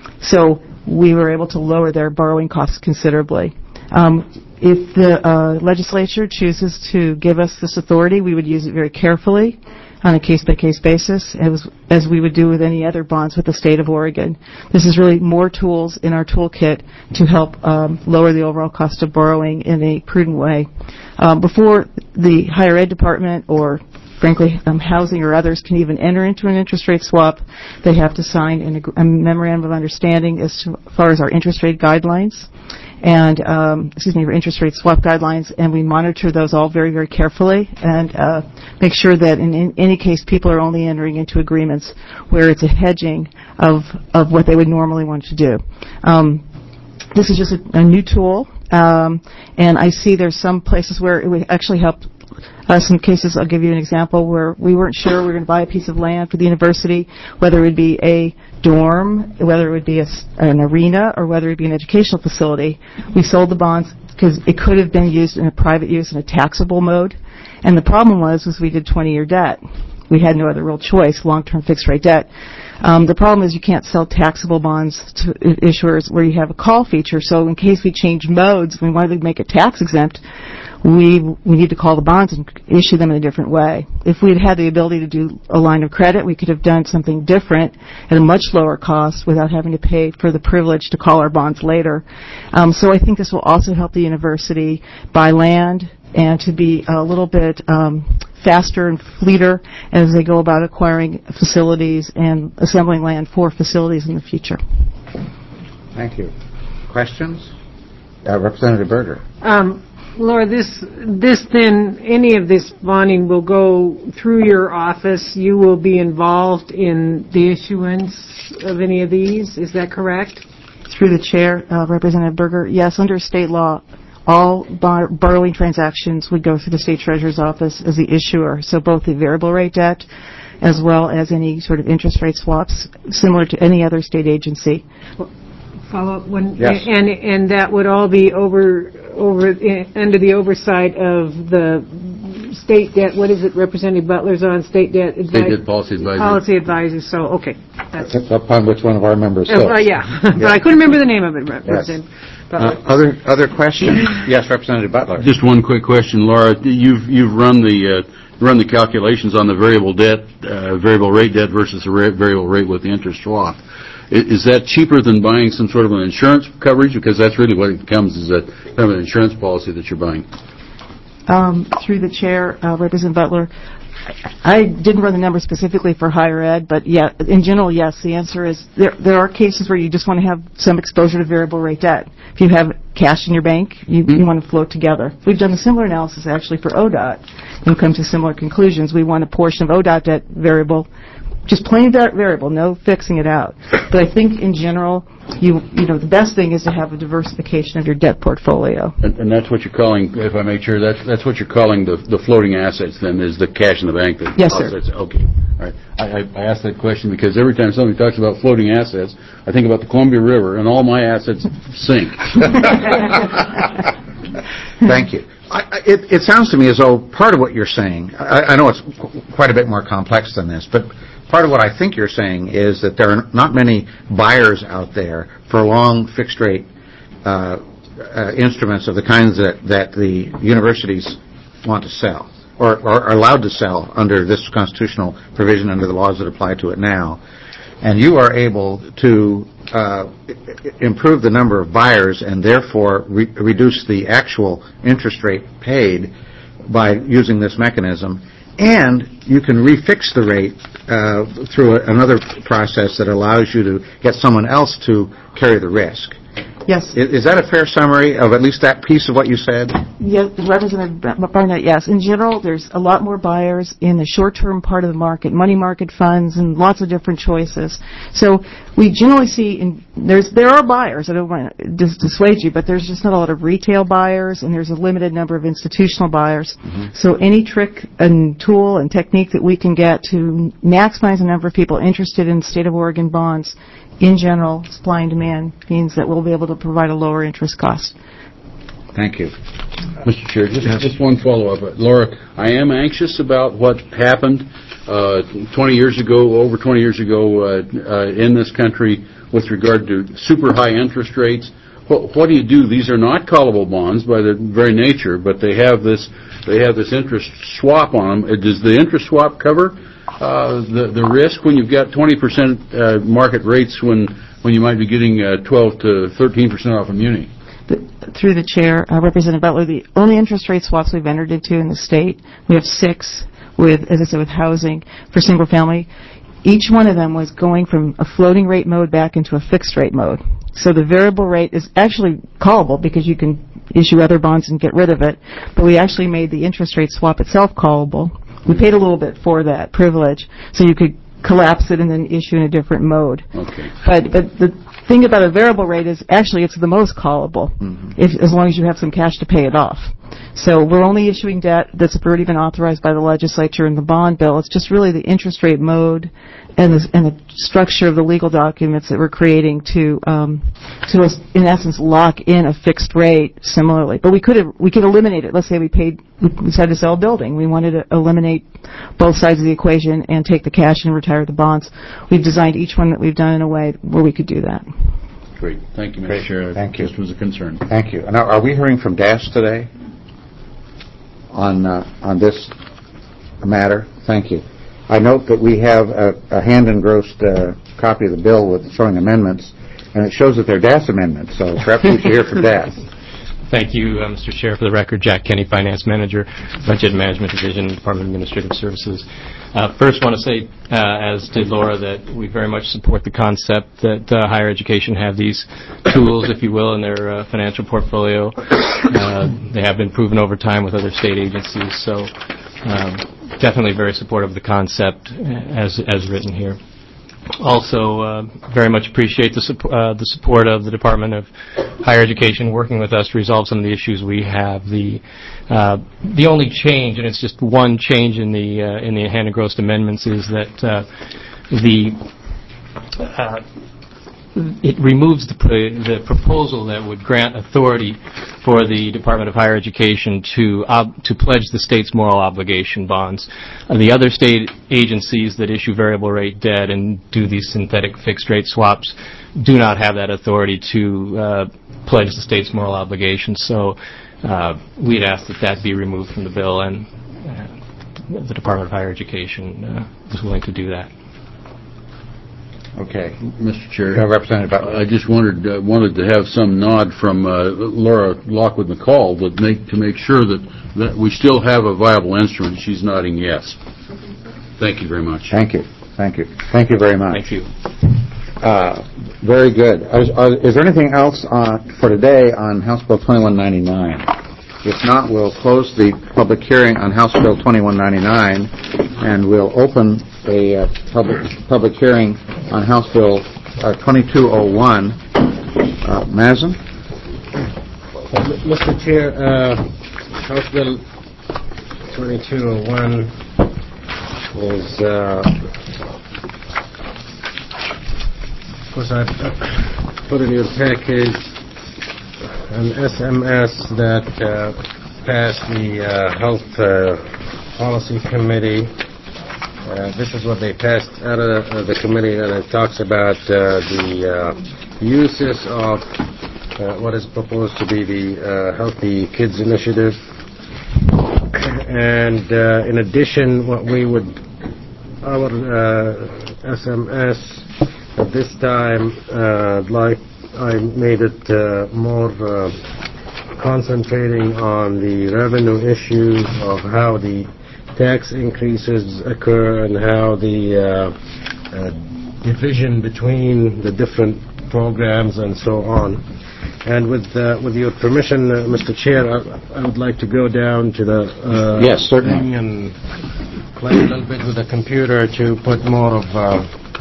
So we were able to lower their borrowing costs considerably. Um, if the uh, legislature chooses to give us this authority, we would use it very carefully on a case-by-case basis, as, as we would do with any other bonds with the state of Oregon. This is really more tools in our toolkit to help um, lower the overall cost of borrowing in a prudent way. Um, before the higher ed department or frankly, um, housing or others can even enter into an interest rate swap, they have to sign an ag- a memorandum of understanding as to, as far as our interest rate guidelines and, um, excuse me, our interest rate swap guidelines, and we monitor those all very, very carefully and uh, make sure that in, in any case people are only entering into agreements where it's a hedging of, of what they would normally want to do. Um, this is just a, a new tool, um, and I see there's some places where it would actually help. Uh, some cases, I'll give you an example, where we weren't sure we were going to buy a piece of land for the university, whether it would be a dorm, whether it would be a, an arena, or whether it would be an educational facility. We sold the bonds because it could have been used in a private use in a taxable mode. And the problem was, was we did twenty-year debt. We had no other real choice, long-term fixed-rate debt. Um, the problem is you can't sell taxable bonds to issuers where you have a call feature. So in case we change modes, we wanted to make it tax-exempt, we we need to call the bonds and issue them in a different way. If we had had the ability to do a line of credit, we could have done something different at a much lower cost without having to pay for the privilege to call our bonds later. Um, so I think this will also help the university buy land and to be a little bit um, faster and fleeter as they go about acquiring facilities and assembling land for facilities in the future. Thank you. Questions? Uh, Representative Berger. Um, Laura, this, this then, any of this bonding will go through your office. You will be involved in the issuance of any of these. Is that correct? Through the chair, uh, Representative Berger, yes, under state law, all bar- borrowing transactions would go through the state treasurer's office as the issuer. So both the variable rate debt as well as any sort of interest rate swaps, similar to any other state agency. Follow up when, yes. and and that would all be over over uh, under the oversight of the state debt. What is it, Representative Butler's on state debt advisory? State debt policy advisor. Policy advisor. So okay, that's upon which one of our members uh, sits. uh, yeah, yeah. But I couldn't remember the name of it, Representative. Yes. Butler. Uh, other other questions? Yes, Representative Butler. Just one quick question, Laura. You've you've run the uh, run the calculations on the variable debt, uh, variable rate debt versus the ra- variable rate with the interest swap. Is that cheaper than buying some sort of an insurance coverage? Because that's really what it becomes, is that kind of an insurance policy that you're buying. Um, through the chair, uh, Representative Butler, I didn't run the numbers specifically for higher ed, but yeah, in general, yes. The answer is there, there are cases where you just want to have some exposure to variable rate debt. If you have cash in your bank, you, mm-hmm. you want to float together. We've done a similar analysis actually for O D O T and come to similar conclusions. We want a portion of O D O T debt variable, just plain variable, no fixing it out. But I think in general, you you know, the best thing is to have a diversification of your debt portfolio. And, and that's what you're calling, if I make sure, that's that's what you're calling the the floating assets. Then is the cash in the bank that yes, sir. Offsets. Okay, all right. I, I, I asked that question because every time somebody talks about floating assets, I think about the Columbia River, and all my assets sink. Thank you. I, it, it sounds to me as though part of what you're saying, I, I know it's qu- quite a bit more complex than this, but part of what I think you're saying is that there are not many buyers out there for long fixed-rate uh, uh, instruments of the kinds that, that the universities want to sell or, or are allowed to sell under this constitutional provision, under the laws that apply to it now. And you are able to uh, improve the number of buyers and therefore re- reduce the actual interest rate paid by using this mechanism. And you can refix the rate uh, through a, another process that allows you to get someone else to carry the risk. Yes. I- Is that a fair summary of at least that piece of what you said? Yes, Representative Barnett, yes. In general, there's a lot more buyers in the short-term part of the market, money market funds, and lots of different choices. So we generally see, in, there's there are buyers, I don't want to dis- dissuade you, but there's just not a lot of retail buyers, and there's a limited number of institutional buyers. Mm-hmm. So any trick and tool and technique that we can get to maximize the number of people interested in state of Oregon bonds, in general, supply and demand, means that we'll be able to provide a lower interest cost. Thank you. Mister Chair, just, just one follow-up. Laura, I am anxious about what happened uh, twenty years ago, over twenty years ago uh, uh, in this country with regard to super high interest rates. What, what do you do? These are not callable bonds by their very nature, but they have this they have this interest swap on them. Does the interest swap cover uh, the the risk when you've got twenty percent uh, market rates when when you might be getting uh, twelve to thirteen percent off a muni? The, through the chair, uh, Representative Butler, the only interest rate swaps we've entered into in the state, we have six with, as I said, with housing for single family. Each one of them was going from a floating rate mode back into a fixed rate mode. So the variable rate is actually callable because you can issue other bonds and get rid of it, but we actually made the interest rate swap itself callable. We paid a little bit for that privilege, so you could collapse it and then issue in a different mode. Okay. But, but the thing about a variable rate is actually it's the most callable, mm-hmm. if, as long as you have some cash to pay it off. So we're only issuing debt that's already been authorized by the legislature in the bond bill. It's just really the interest rate mode and the, and the structure of the legal documents that we're creating to, um, to in essence lock in a fixed rate similarly. But we could have, we could eliminate it. Let's say we paid, we decided to sell a building. We wanted to eliminate both sides of the equation and take the cash and retire the bonds. We've designed each one that we've done in a way where we could do that. Great. Thank you, Mister Great. Chair. Thank you. This was a concern. Thank you. Now, are we hearing from D A S today on uh, on this matter? Thank you. I note that we have a, a hand-engrossed uh, copy of the bill with showing amendments, and it shows that they're D A S amendments, so perhaps we should hear from D A S. Thank you, uh, Mister Chair. For the record, Jack Kenny, Finance Manager, Budget Management Division, Department of Administrative Services. Uh, first, want to say, uh, as did Laura, that we very much support the concept that uh, higher education have these tools, if you will, in their uh, financial portfolio. Uh, they have been proven over time with other state agencies, so um, definitely very supportive of the concept as as written here. Also, uh, very much appreciate the, su- uh, the support of the Department of Higher Education working with us to resolve some of the issues we have. The uh, the only change, and it's just one change in the uh, in the hand-engrossed amendments, is that uh, the uh, it removes the, the proposal that would grant authority for the Department of Higher Education to ob- to pledge the state's moral obligation bonds. Uh, the other state agencies that issue variable rate debt and do these synthetic fixed rate swaps do not have that authority to uh, pledge the state's moral obligations. So uh, we'd ask that that be removed from the bill, and uh, the Department of Higher Education uh, is willing to do that. Okay. Mister Chair, uh, Representative Butler. I just wanted uh, wanted to have some nod from uh, Laura Lockwood McCall that make to make sure that, that we still have a viable instrument. She's nodding yes. Thank you very much. Thank you. Thank you. Thank you very much. Thank you. Uh, very good. Is, uh, is there anything else uh, for today on House Bill twenty-one ninety-nine? If not, we'll close the public hearing on House Bill twenty-one ninety-nine, and we'll open a uh, public public hearing on House Bill uh, twenty-two oh one. Uh, Mazen? Uh, Mister Chair, uh, House Bill twenty-two oh one is, uh, of course, I put in your package an S M S that uh, passed the uh, Health uh, Policy Committee. Uh, this is what they passed out of the, uh, the committee, and it talks about uh, the uh, uses of uh, what is proposed to be the uh, Healthy Kids Initiative. And uh, in addition, what we would, our uh, S M S at this time, uh, like I made it uh, more uh, concentrating on the revenue issues of how the tax increases occur and how the uh, uh, division between the different programs and so on. And with uh, with your permission, uh, Mister Chair, I, I would like to go down to the uh, Yes, certainly. thing and play a little bit with the computer to put more of uh,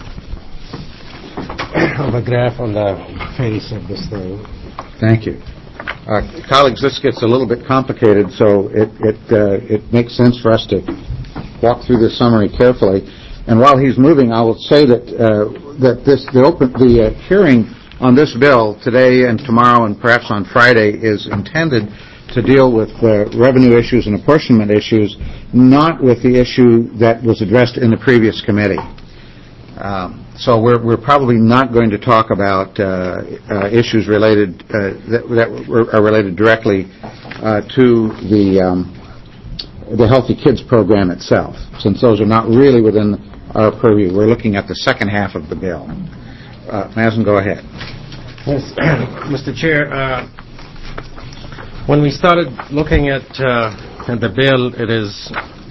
of a graph on the face of this thing. Thank you. Uh, colleagues, this gets a little bit complicated, so it it uh, it makes sense for us to walk through this summary carefully. And while he's moving, I will say that uh, that this the open the uh, hearing on this bill today and tomorrow and perhaps on Friday is intended to deal with uh, revenue issues and apportionment issues, not with the issue that was addressed in the previous committee. Um, so we're, we're probably not going to talk about uh, uh, issues related uh, that, that are related directly uh, to the um, the Healthy Kids program itself, since those are not really within our purview. We're looking at the second half of the bill. Uh, Mazen, go ahead. Yes, Mister Chair, uh, when we started looking at, uh, at the bill, it is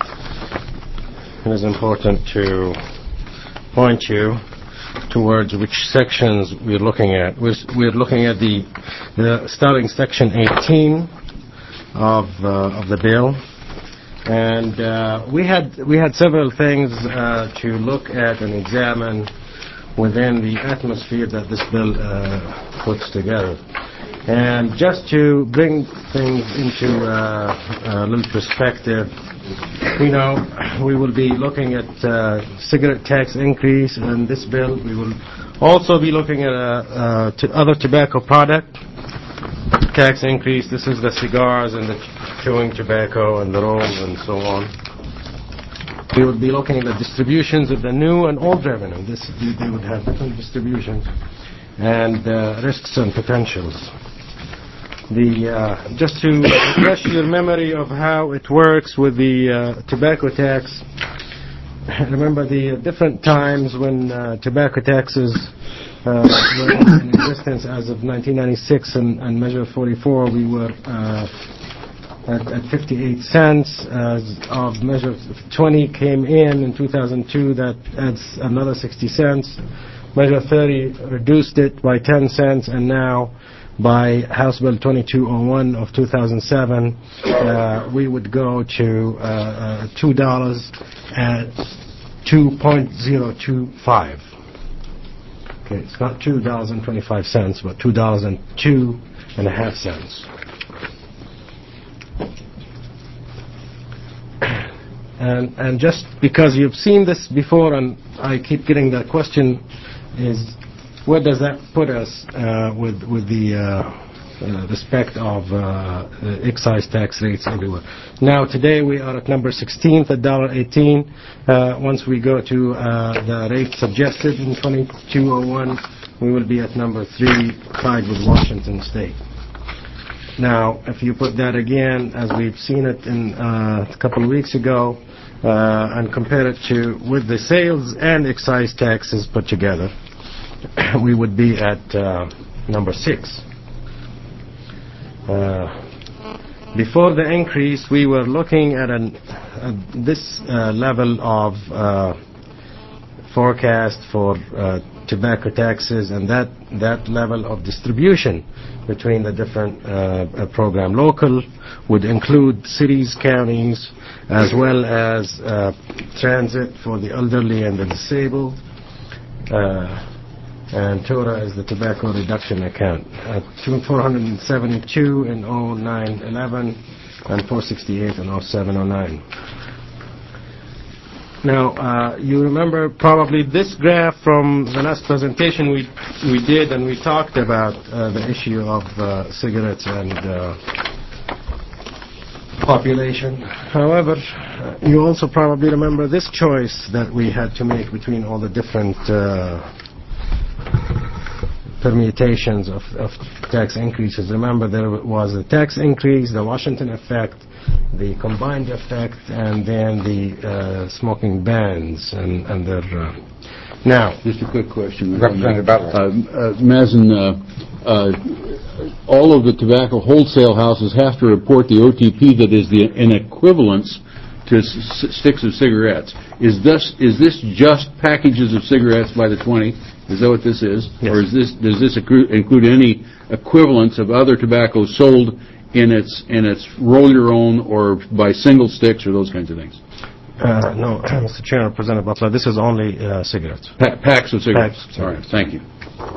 it is important to point you towards which sections we're looking at. We're, we're looking at the, the starting section eighteen of uh, of the bill, and uh, we had we had several things uh, to look at and examine within the atmosphere that this bill uh, puts together. And just to bring things into uh, a little perspective, you know, we will be looking at uh, cigarette tax increase in this bill. We will also be looking at uh, uh, to other tobacco product tax increase. This is the cigars and the chewing tobacco and the rolls and so on. We would be looking at the distributions of the new and old revenue. This, they would have different distributions and uh, risks and potentials. The uh, just to refresh your memory of how it works with the uh, tobacco tax. Remember the different times when uh, tobacco taxes uh, were in existence as of nineteen ninety-six and, and Measure forty-four. We were uh, At, at fifty-eight cents, as of Measure twenty came in in two thousand two, that adds another sixty cents. Measure thirty reduced it by ten cents, and now by House Bill twenty-two oh one of two thousand seven, uh, we would go to uh, uh, two dollars at two point zero two five. Okay, it's not two dollars and twenty-five cents, but two dollars and two and a half cents. And, and just because you've seen this before, and I keep getting that question, is where does that put us uh, with with the uh, uh, respect of uh, excise tax rates everywhere? Now today we are at number sixteenth at one dollar eighteen. Uh, once we go to uh, the rate suggested in twenty-two oh one, we will be at number three, tied with Washington State. Now, if you put that again, as we've seen it in uh, a couple of weeks ago, uh, and compare it to with the sales and excise taxes put together, we would be at uh, number six. Uh, before the increase, we were looking at, an, at this uh, level of uh, forecast for uh, tobacco taxes, and that that level of distribution between the different uh, program. Local would include cities, counties, as well as uh, transit for the elderly and the disabled. Uh, and TORA is the tobacco reduction account. Uh, four hundred seventy-two in oh nine eleven and four sixty-eight in oh seven oh nine. Now, uh, you remember probably this graph from the last presentation we we did, and we talked about uh, the issue of uh, cigarettes and uh, population. However, uh, you also probably remember this choice that we had to make between all the different uh, permutations of, of tax increases. Remember, there was a tax increase, the Washington effect, the combined effect, and then the uh, smoking bans and, and their... Uh, now, just a quick question. Representative Butler. Uh, uh, Mazen, uh, uh, all of the tobacco wholesale houses have to report the O T P that is the, an equivalence to s- sticks of cigarettes. Is this is this just packages of cigarettes by the twenty? Is that what this is? Yes. Or is this, does this accru- include any equivalents of other tobacco sold in its, in its roll your own or by single sticks or those kinds of things? Uh, no, Mister Chair, Representative Butler, this is only uh, cigarettes. Pa- packs of cigarettes? Packs. All right, thank you.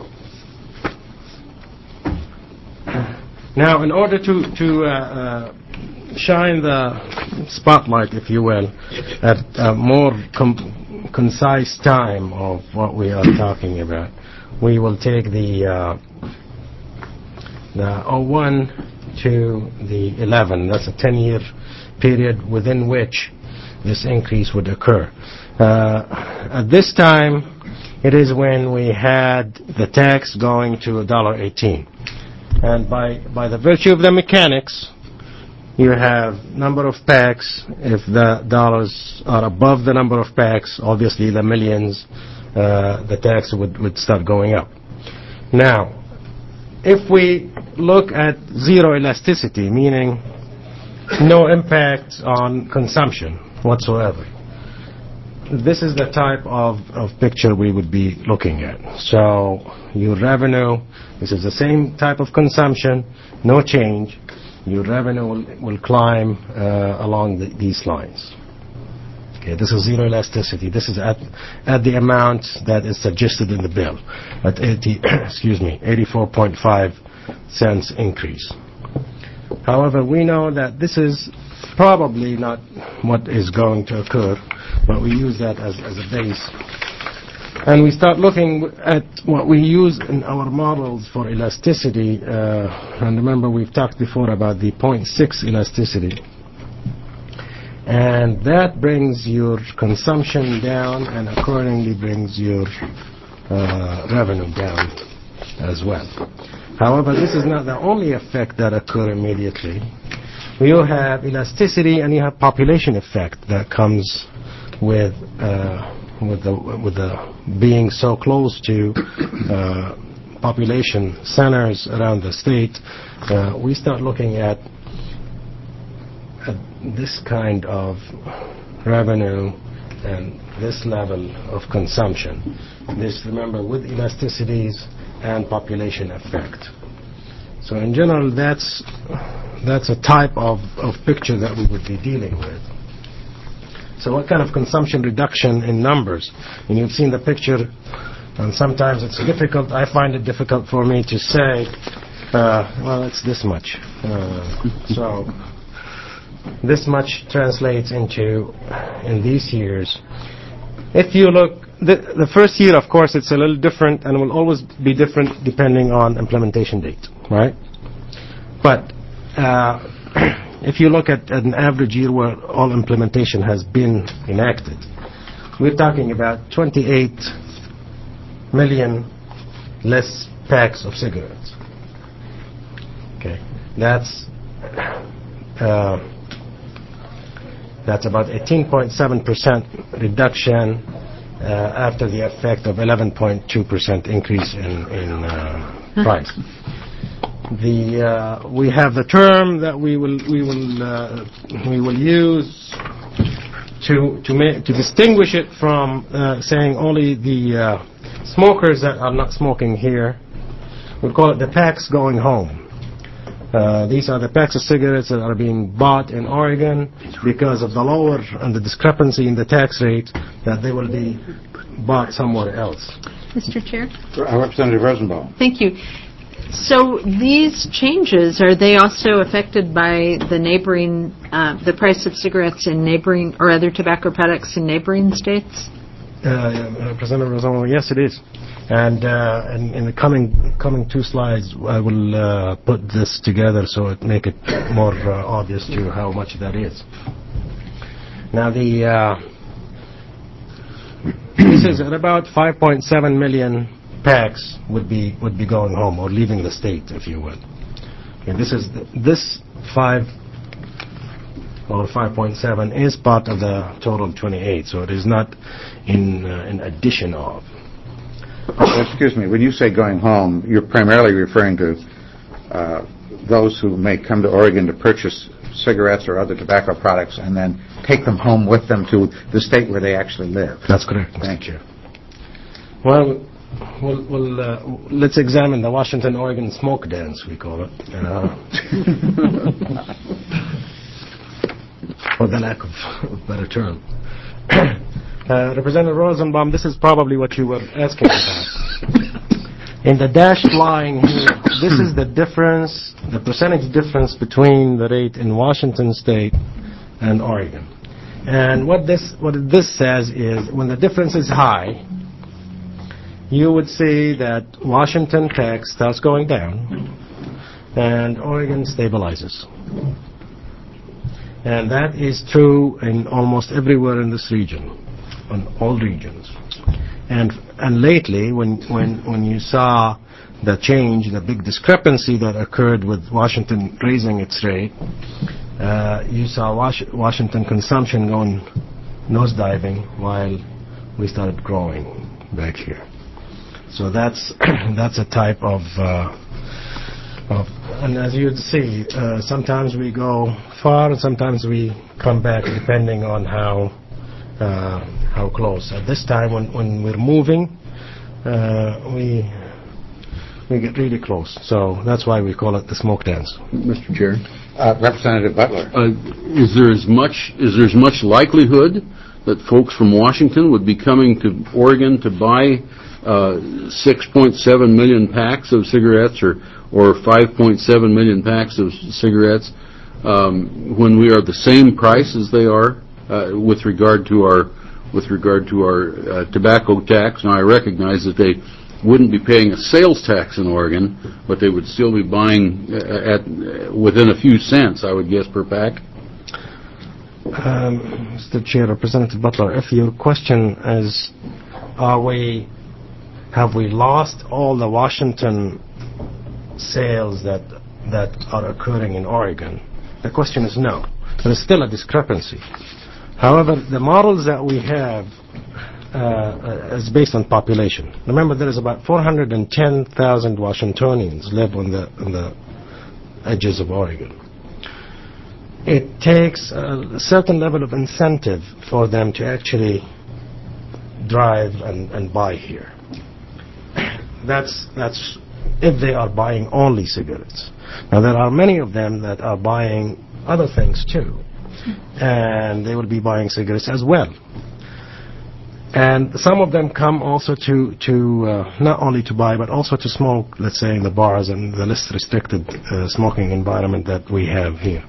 Now, in order to, to uh, uh, shine the spotlight, if you will, at a more com- concise time of what we are talking about, we will take the uh, the oh one to the eleven. That's a ten-year period within which this increase would occur. Uh, at this time, it is when we had the tax going to one dollar eighteen. And by, by the virtue of the mechanics, you have number of packs. If the dollars are above the number of packs, obviously the millions, uh, the tax would, would start going up. Now, if we look at zero elasticity, meaning no impact on consumption whatsoever, this is the type of, of picture we would be looking at. So your revenue, this is the same type of consumption, no change. Your revenue will, will climb uh, along the, these lines. Okay, this is zero elasticity. This is at at the amount that is suggested in the bill, at eighty, excuse me, eighty-four point five cents increase. However, we know that this is probably not what is going to occur, but we use that as, as a base. And we start looking at what we use in our models for elasticity. Uh, and remember, we've talked before about the zero point six elasticity. And that brings your consumption down and accordingly brings your uh, revenue down as well. However, this is not the only effect that occur immediately. You have elasticity and you have population effect that comes with uh, with the with the being so close to uh, population centers around the state. Uh, we start looking at, at this kind of revenue and this level of consumption. This, remember, with elasticities and population effect. So in general, that's that's a type of, of picture that we would be dealing with. So what kind of consumption reduction in numbers? And you've seen the picture, and sometimes it's difficult. I find it difficult for me to say, uh, well, it's this much. Uh, so this much translates into, in these years, if you look, the, the first year, of course, it's a little different and will always be different depending on implementation date, right? But uh, if you look at an average year where all implementation has been enacted, we're talking about twenty-eight million less packs of cigarettes. Okay, that's uh, that's about eighteen point seven percent reduction uh, after the effect of eleven point two percent increase in, in uh, price. The uh, we have the term that we will we will uh, we will use to to make to distinguish it from uh, saying only the uh, smokers that are not smoking here. We'll call it the packs going home. Uh, these are the packs of cigarettes that are being bought in Oregon because of the lower and the discrepancy in the tax rate, that they will be bought somewhere else. Mister Chair? Representative Rosenbaum. Thank you. So these changes, are they also affected by the neighboring, uh, the price of cigarettes in neighboring, or other tobacco products in neighboring states? Uh, Representative Rosenbaum, yes, it is. And uh, in, in the coming coming two slides, I will uh, put this together so it make it more uh, obvious to you how much that is. Now, the uh, this is at about five point seven million packs would be would be going home or leaving the state, if you will. Okay, this is the, this five or five point seven is part of the total twenty-eight, so it is not in uh, in addition of. Oh, excuse me, when you say going home, you're primarily referring to uh, those who may come to Oregon to purchase cigarettes or other tobacco products and then take them home with them to the state where they actually live. That's correct. Thank you. Well, well, well uh, let's examine the Washington-Oregon smoke dance, we call it. Uh, for the lack of a better term. uh, Representative Rosenbaum, this is probably what you were asking about. In the dashed line here, this is the difference, the percentage difference between the rate in Washington State and Oregon. And what this what this says is, when the difference is high, you would see that Washington tax starts going down and Oregon stabilizes. And that is true in almost everywhere in this region, in all regions. And and lately, when when when you saw the change, the big discrepancy that occurred with Washington raising its rate, uh, you saw Was- Washington consumption going nosediving while we started growing back here. So that's that's a type of, uh, of and as you'd see, uh, sometimes we go far and sometimes we come back depending on how uh, how close. At this time, when when we're moving, uh, we we get really close. So that's why we call it the smoke dance. Mister Chair, Uh, Representative Butler. uh, is there as much is there as much likelihood that folks from Washington would be coming to Oregon to buy uh, six point seven million packs of cigarettes or or five point seven million packs of cigarettes um, when we are the same price as they are uh, with regard to our with regard to our uh, tobacco tax? Now, I recognize that they wouldn't be paying a sales tax in Oregon, but they would still be buying uh, at uh, within a few cents, I would guess, per pack. Um, Mister Chair, Representative Butler, if your question is, are we, have we lost all the Washington sales that that are occurring in Oregon? The question is no. There is still a discrepancy. However, the models that we have uh, is based on population. Remember, there is about four hundred ten thousand Washingtonians live on the on the edges of Oregon. It takes a certain level of incentive for them to actually drive and, and buy here. That's that's if they are buying only cigarettes. Now, there are many of them that are buying other things too, and they will be buying cigarettes as well. And some of them come also to to uh, not only to buy, but also to smoke, let's say, in the bars and the less restricted uh, smoking environment that we have here.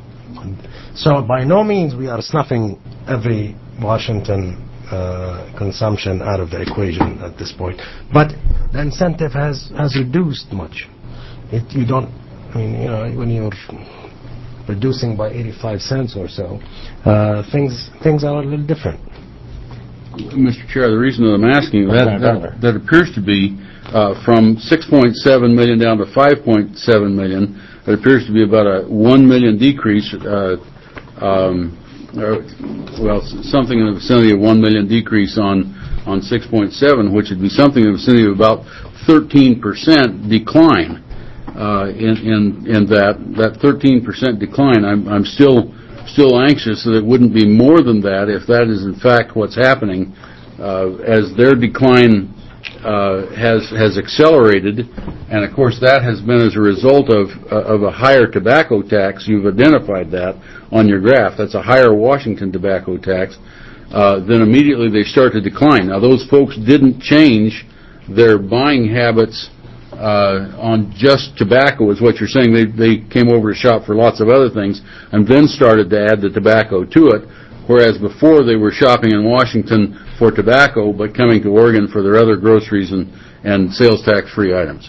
So by no means we are snuffing every Washington uh, consumption out of the equation at this point. But the incentive has, has reduced much. It, you don't, I mean, you know, when you're reducing by eighty-five cents or so, uh, things things are a little different. Mister Chair, the reason that I'm asking that that, that appears to be uh, from six point seven million down to five point seven million. It appears to be about a one million decrease. Uh, um, or, well, something in the vicinity of one million decrease on on six point seven, which would be something in the vicinity of about thirteen percent decline. Uh, in, in in that that thirteen percent decline, I'm I'm still. still anxious that it wouldn't be more than that if that is in fact what's happening, uh, as their decline uh, has has accelerated, and of course that has been as a result of uh, of a higher tobacco tax. You've identified that on your graph. That's a higher Washington tobacco tax. Uh, then immediately they start to decline. Now, those folks didn't change their buying habits Uh, on just tobacco, is what you're saying. They they came over to shop for lots of other things and then started to add the tobacco to it, whereas before they were shopping in Washington for tobacco but coming to Oregon for their other groceries and, and sales tax-free items.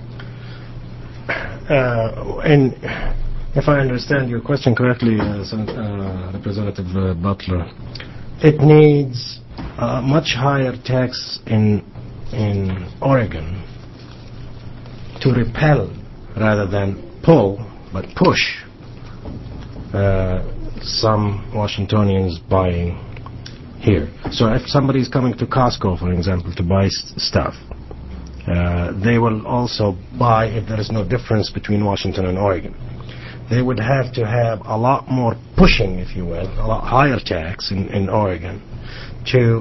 Uh, and if I understand your question correctly, uh, uh, Representative uh, Butler, it needs a much higher tax in in Oregon to repel rather than pull, but push uh, some Washingtonians buying here. So if somebody is coming to Costco, for example, to buy st- stuff, uh, they will also buy if there is no difference between Washington and Oregon. They would have to have a lot more pushing, if you will, a lot higher tax in, in Oregon to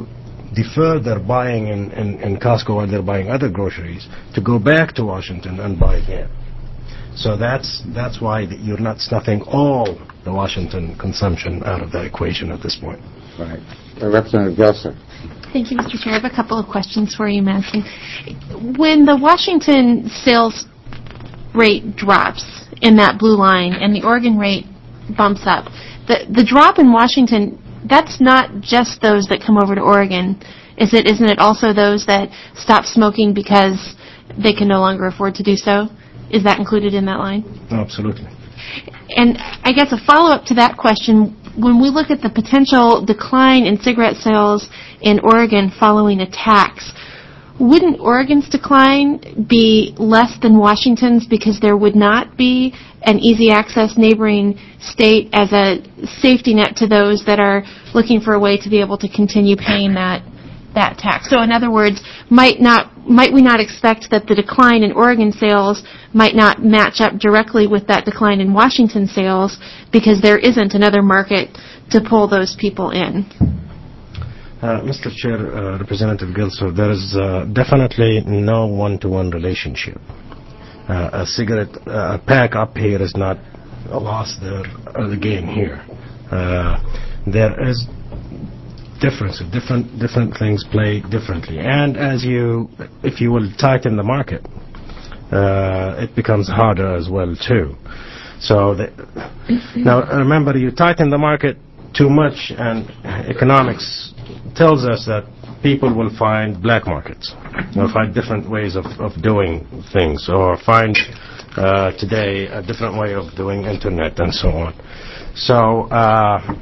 defer their buying in, in, in Costco while they're buying other groceries to go back to Washington and buy again. So that's that's why you're not snuffing all the Washington consumption out of the equation at this point. Right. Uh, Representative Gelser. Thank you, Mister Chair. I have a couple of questions for you, Madison. When the Washington sales rate drops in that blue line and the Oregon rate bumps up, the the drop in Washington, that's not just those that come over to Oregon, is it? Isn't it also those that stop smoking because they can no longer afford to do so? Is that included in that line? Absolutely. And I guess a follow-up to that question, when we look at the potential decline in cigarette sales in Oregon following a tax, wouldn't Oregon's decline be less than Washington's because there would not be an easy access neighboring state as a safety net to those that are looking for a way to be able to continue paying that that tax? So in other words, might not might we not expect that the decline in Oregon sales might not match up directly with that decline in Washington sales because there isn't another market to pull those people in? Uh, Mister Chair, uh, Representative Gelser, there is uh, definitely no one-to-one relationship. Uh, a cigarette, uh, a pack up here is not a loss there, or the gain here. Uh, there is difference. Different different things play differently, and as you, if you will tighten the market, uh, it becomes harder as well too. So the, now remember, you tighten the market too much, and economics tells us that people will find black markets, or find different ways of, of doing things, or find uh, today a different way of doing internet and so on. So uh,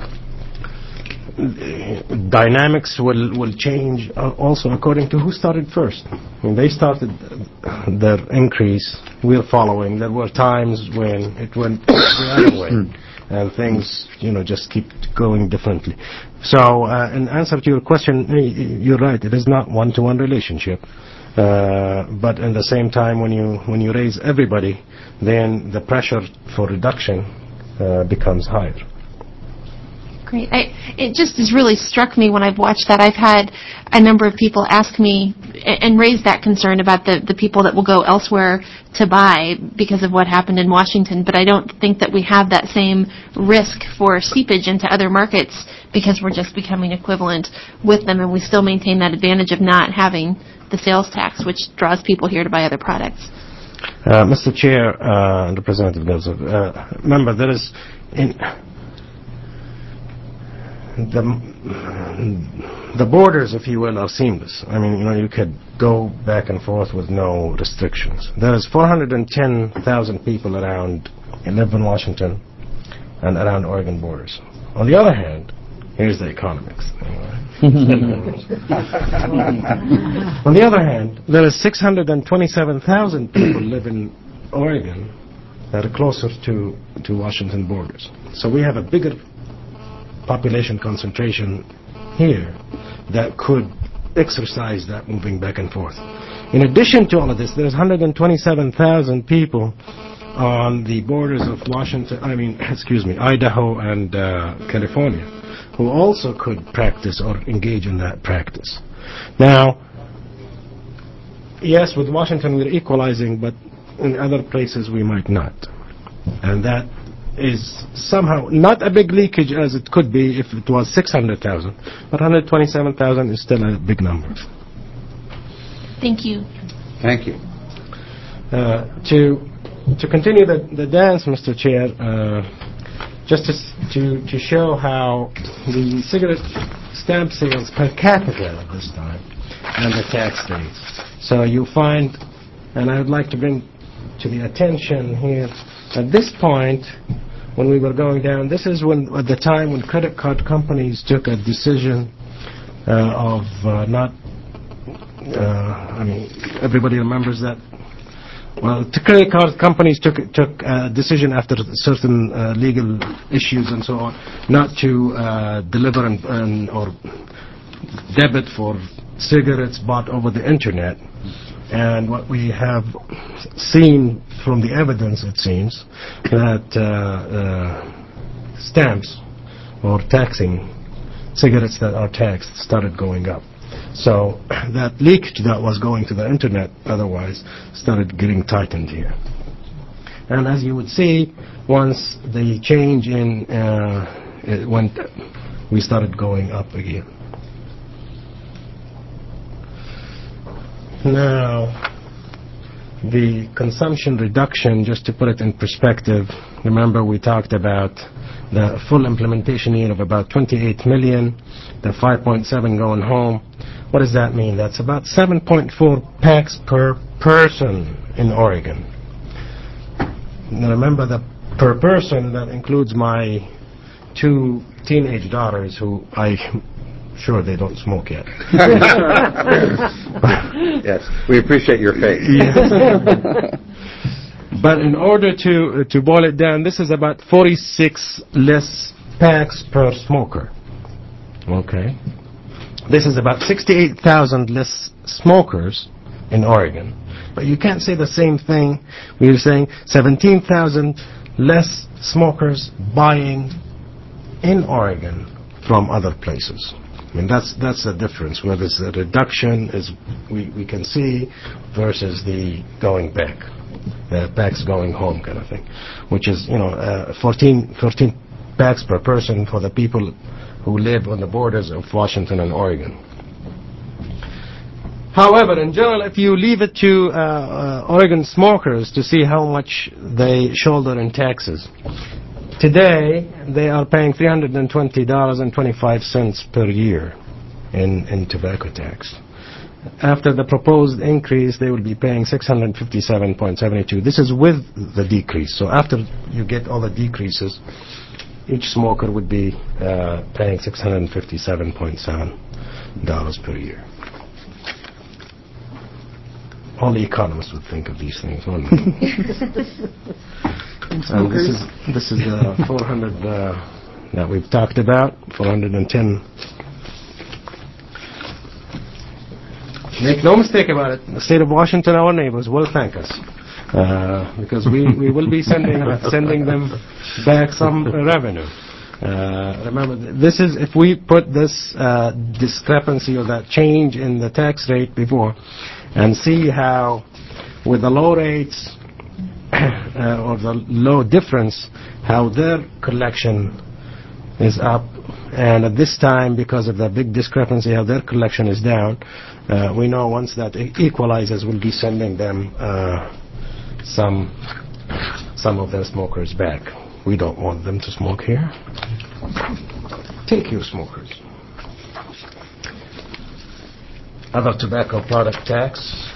dynamics will, will change also according to who started first. When they started their increase, we're following. There were times when it went the other way, and things, you know, just keep going differently. So, uh, in answer to your question, you're right. It is not one-to-one relationship. Uh, but at the same time, when you when you raise everybody, then the pressure for reduction uh, becomes higher. Great. I, it just has really struck me when I've watched that. I've had a number of people ask me and raise that concern about the, the people that will go elsewhere to buy because of what happened in Washington, but I don't think that we have that same risk for seepage into other markets because we're just becoming equivalent with them, and we still maintain that advantage of not having the sales tax, which draws people here to buy other products. Uh, Mister Chair uh, and Representative Gelser, uh, remember, there is... in The, the borders, if you will, are seamless. I mean, you know, you could go back and forth with no restrictions. There's four hundred ten thousand people around, live in Washington and around Oregon borders. On the other hand, here's the economics. On the other hand, there is six hundred twenty-seven thousand people live in Oregon that are closer to, to Washington borders. So we have a bigger population concentration here that could exercise that moving back and forth. In addition to all of this, there's one hundred twenty-seven thousand people on the borders of Washington, I mean, excuse me, Idaho and uh, California, who also could practice or engage in that practice. Now, yes, with Washington we're equalizing, but in other places we might not. And that is somehow not a big leakage as it could be if it was six hundred thousand, but one hundred twenty-seven thousand is still a big number. Thank you. Thank you. Uh, to to continue the, the dance, Mister Chair, uh, just to, to to show how the cigarette stamp sales per capita at this time and the tax rates. So you find, and I would like to bring to the attention here, at this point, when we were going down, this is when at the time when credit card companies took a decision uh, of uh, not, uh, I mean, everybody remembers that. Well, the credit card companies took took a decision after certain uh, legal issues and so on, not to uh, deliver and, and or debit for cigarettes bought over the internet. And what we have seen from the evidence, it seems, that uh, uh, stamps or taxing cigarettes that are taxed started going up. So that leakage that was going to the internet otherwise started getting tightened here. And as you would see, once the change in uh, it went, we started going up again. Now, the consumption reduction, just to put it in perspective, remember we talked about the full implementation year of about twenty-eight million, the five point seven going home. What does that mean? That's about seven point four packs per person in Oregon. Now remember that per person, that includes my two teenage daughters who I sure they don't smoke yet. Yes, we appreciate your faith. But in order to to boil it down, this is about forty-six less packs per smoker. Okay. This is about sixty-eight thousand less smokers in Oregon. But you can't say the same thing. We're saying seventeen thousand less smokers buying in Oregon from other places. I mean, that's that's the difference, whether it's a reduction, as we, we can see, versus the going back, the packs going home kind of thing, which is, you know, uh, fourteen, fourteen packs per person for the people who live on the borders of Washington and Oregon. However, in general, if you leave it to uh, uh, Oregon smokers to see how much they shoulder in taxes, today they are paying three hundred twenty dollars and twenty-five cents per year in, in tobacco tax. After the proposed increase, they will be paying six hundred fifty-seven dollars and seventy-two cents. This is with the decrease. So after you get all the decreases, each smoker would be uh, paying six hundred fifty-seven dollars and seven cents per year. Only economists would think of these things, wouldn't they? And this is this is the four hundred uh, that we've talked about, four hundred ten. Make no mistake about it, the state of Washington, our neighbors, will thank us. Uh, because we, we will be sending uh, sending them back some revenue. Uh, remember, this is, if we put this uh, discrepancy or that change in the tax rate before, and see how, with the low rates uh, or the low difference, how their collection is up, and at this time, because of the big discrepancy, how their collection is down, uh, we know once that equalizes, we'll be sending them uh, some some of their smokers back. We don't want them to smoke here. Take you smokers. Other tobacco product tax.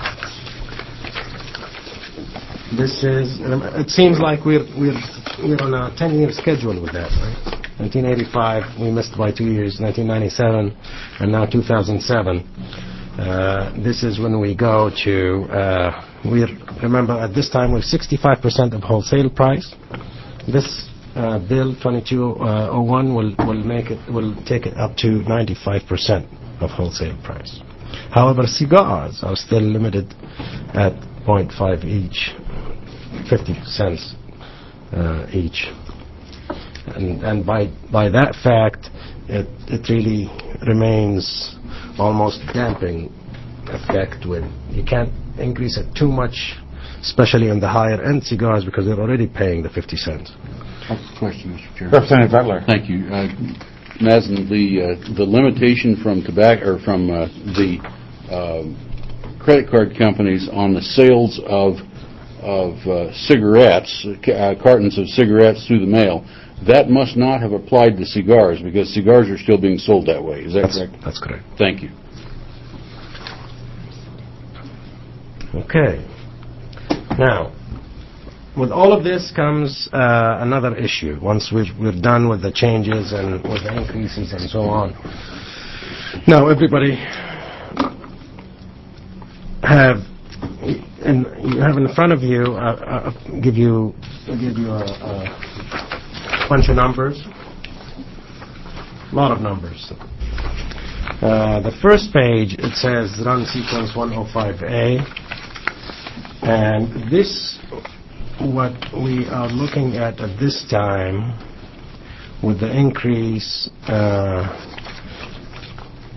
This is, it seems like we're we're we're on a ten-year schedule with that, right? nineteen eighty-five, we missed by two years. nineteen ninety-seven, and now two thousand seven. Uh, this is when we go to. Uh, we remember at this time we're sixty-five percent of wholesale price. This uh, bill twenty-two oh one will will make it will take it up to ninety-five percent of wholesale price. However, cigars are still limited at zero point five each, fifty cents uh, each. And, and by by that fact, it, it really remains almost damping effect. With you can't increase it too much, especially in the higher end cigars, because they're already paying the fifty cents. Question, Mister Chairman. Representative Butler. Thank you. Uh, Mazen, the uh, the limitation from tobacco or from uh, the uh, credit card companies on the sales of of uh, cigarettes, uh, cartons of cigarettes through the mail, that must not have applied to cigars, because cigars are still being sold that way. Is that that's, correct? That's correct. Thank you. Okay. Now, with all of this comes uh, another issue. Once we're, we're done with the changes and with the increases and so on. Now, everybody have, and you have in front of you, uh, uh, give you, give you a, a bunch of numbers, a lot of numbers. Uh, the first page, it says run sequence one oh five A, and this, what we are looking at at this time, with the increase uh,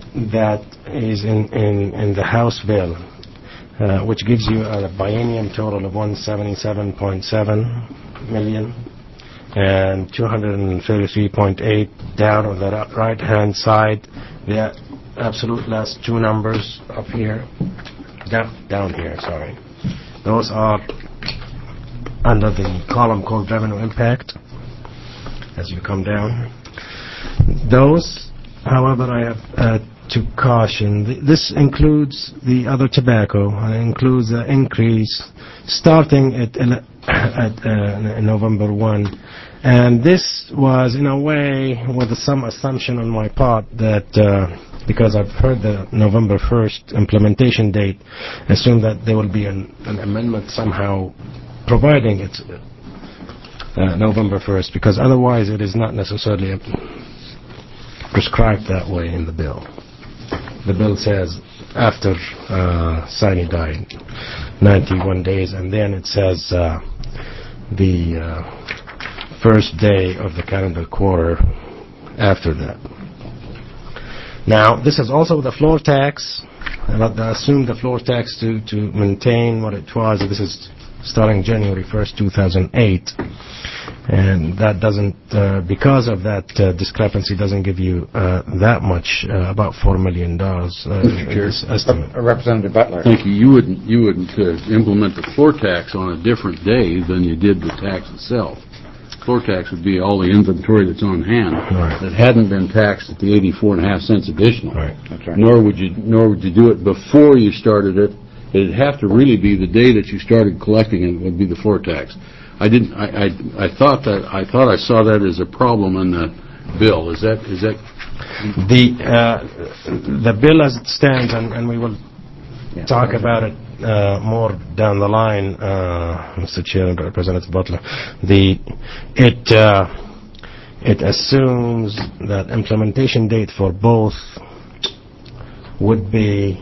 that is in, in, in the House bill, uh, which gives you a biennium total of one hundred seventy-seven point seven million and two hundred thirty-three point eight down on the right-hand side. The absolute last two numbers up here, down, down here, sorry. Those are under the column called revenue impact as you come down. Those, however, I have uh, to caution. Th- this includes the other tobacco. It includes the increase starting at, ele- at uh, November first. And this was, in a way, with some assumption on my part that, uh, because I've heard the November first implementation date, assume that there will be an, an amendment somehow providing it's uh, November first, because otherwise it is not necessarily prescribed that way in the bill. The bill says after uh, Sani died, ninety-one days, and then it says uh, the uh, first day of the calendar quarter after that. Now, this is also the floor tax. I assume the floor tax to, to maintain what it was. This is starting January first, two thousand eight. And that doesn't, uh, because of that uh, discrepancy, doesn't give you uh, that much, uh, about four million dollars uh, this estimate. Uh, Representative Butler. Thank you. You wouldn't, you wouldn't uh, implement the floor tax on a different day than you did the tax itself. Floor tax would be all the inventory that's on hand Right. that hadn't been taxed at the eighty-four and a half cents additional. Right. That's right. Nor would you, nor would you do it before you started it. It'd have to really be the day that you started collecting it would be the floor tax. I didn't. I, I. I thought that. I thought I saw that as a problem in the bill. Is that? Is that? The uh, the bill as it stands, and, and we will Yeah. talk about it uh, more down the line, uh, Mister Chair and Representative Butler. The it uh, it assumes that implementation date for both would be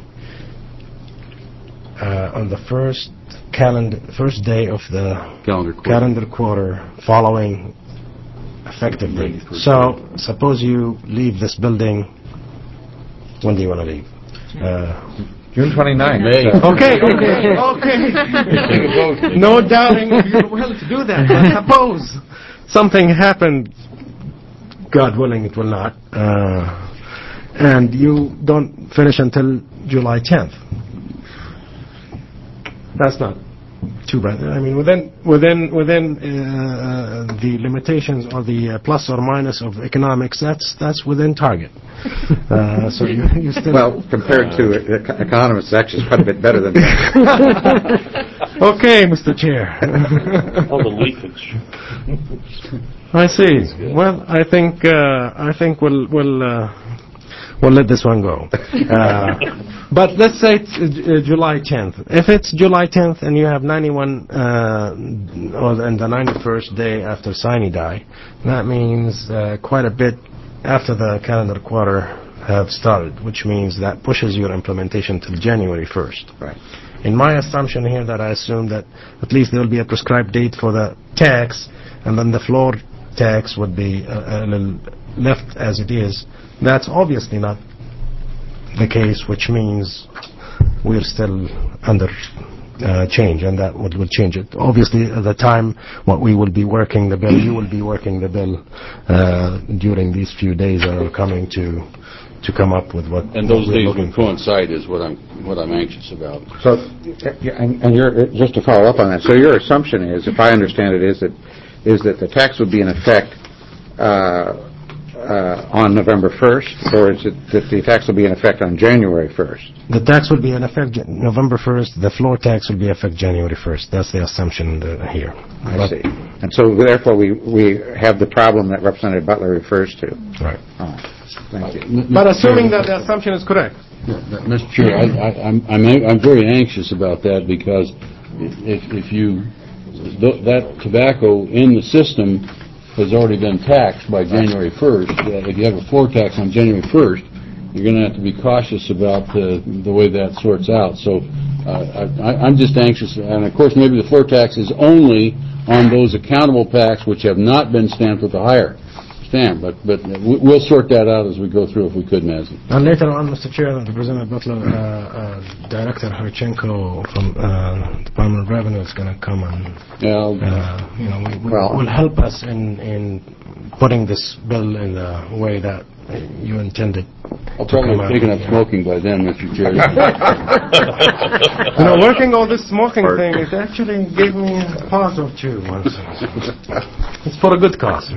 uh, on the first calendar first day of the Calendar quarter. calendar quarter following effective date. So suppose you leave this building. When do you want to leave? Uh, June twenty-ninth. May. Okay, okay, okay. No doubting of your will to do that, but suppose something happened, God willing it will not, uh, and you don't finish until July tenth. That's not too bad. I mean, within within within uh, the limitations or the uh, plus or minus of economics, that's that's within target. Uh, so you, you still Well, compared to uh, economists, it's actually quite a bit better than that. Okay, Mister Chair. Oh, the leakage. I see. Well, I think uh, I think we'll we'll uh, we'll let this one go. Uh, but let's say it's uh, July tenth. If it's July tenth and you have ninety-one uh, or and the ninety-first day after Sani died, that means uh, quite a bit after the calendar quarter have started, which means that pushes your implementation till January first. Right. In my assumption here, that I assume that at least there will be a prescribed date for the tax, and then the floor tax would be a, a little left as it is. That's obviously not the case, which means we're still under uh, change, and that would, would change it. Obviously, at the time what we will be working the bill, you will be working the bill uh, during these few days that are coming to to come up with what. And those what we're days looking would coincide is what I'm what I'm anxious about. So, yeah, and and you're, just to follow up on that, so your assumption is, if I understand it, is that is that the tax would be in effect uh, uh, on November first, or is it that the tax will be in effect on January first? The tax will be in effect Jan- November first. The floor tax will be in effect January first. That's the assumption uh, here. I But- see. And so, therefore, we we have the problem that Representative Butler refers to. Right. Oh, thank you. But assuming that the assumption is correct. Mister Chair, I, I, I'm, I'm I'm very anxious about that, because if, if you, th- that tobacco in the system has already been taxed by January first. Uh, if you have a floor tax on January first, you're going to have to be cautious about the, the way that sorts out. So uh, I, I'm just anxious, and of course maybe the floor tax is only on those accountable packs which have not been stamped with the higher. understand, but, but we- we'll sort that out as we go through if we could, Nazim. And later on, Mister Chair, Representative Butler, uh, uh, Director Harchenko from uh, Department of Revenue is going to come and, Yeah, uh, you know, we- we- Well- will help us in, in putting this bill in the way that you intended. I'll to probably come have out. taken up smoking by then, Mister Chair. You know, working on this smoking thing, it actually gave me a pause or two once. It's for a good cause.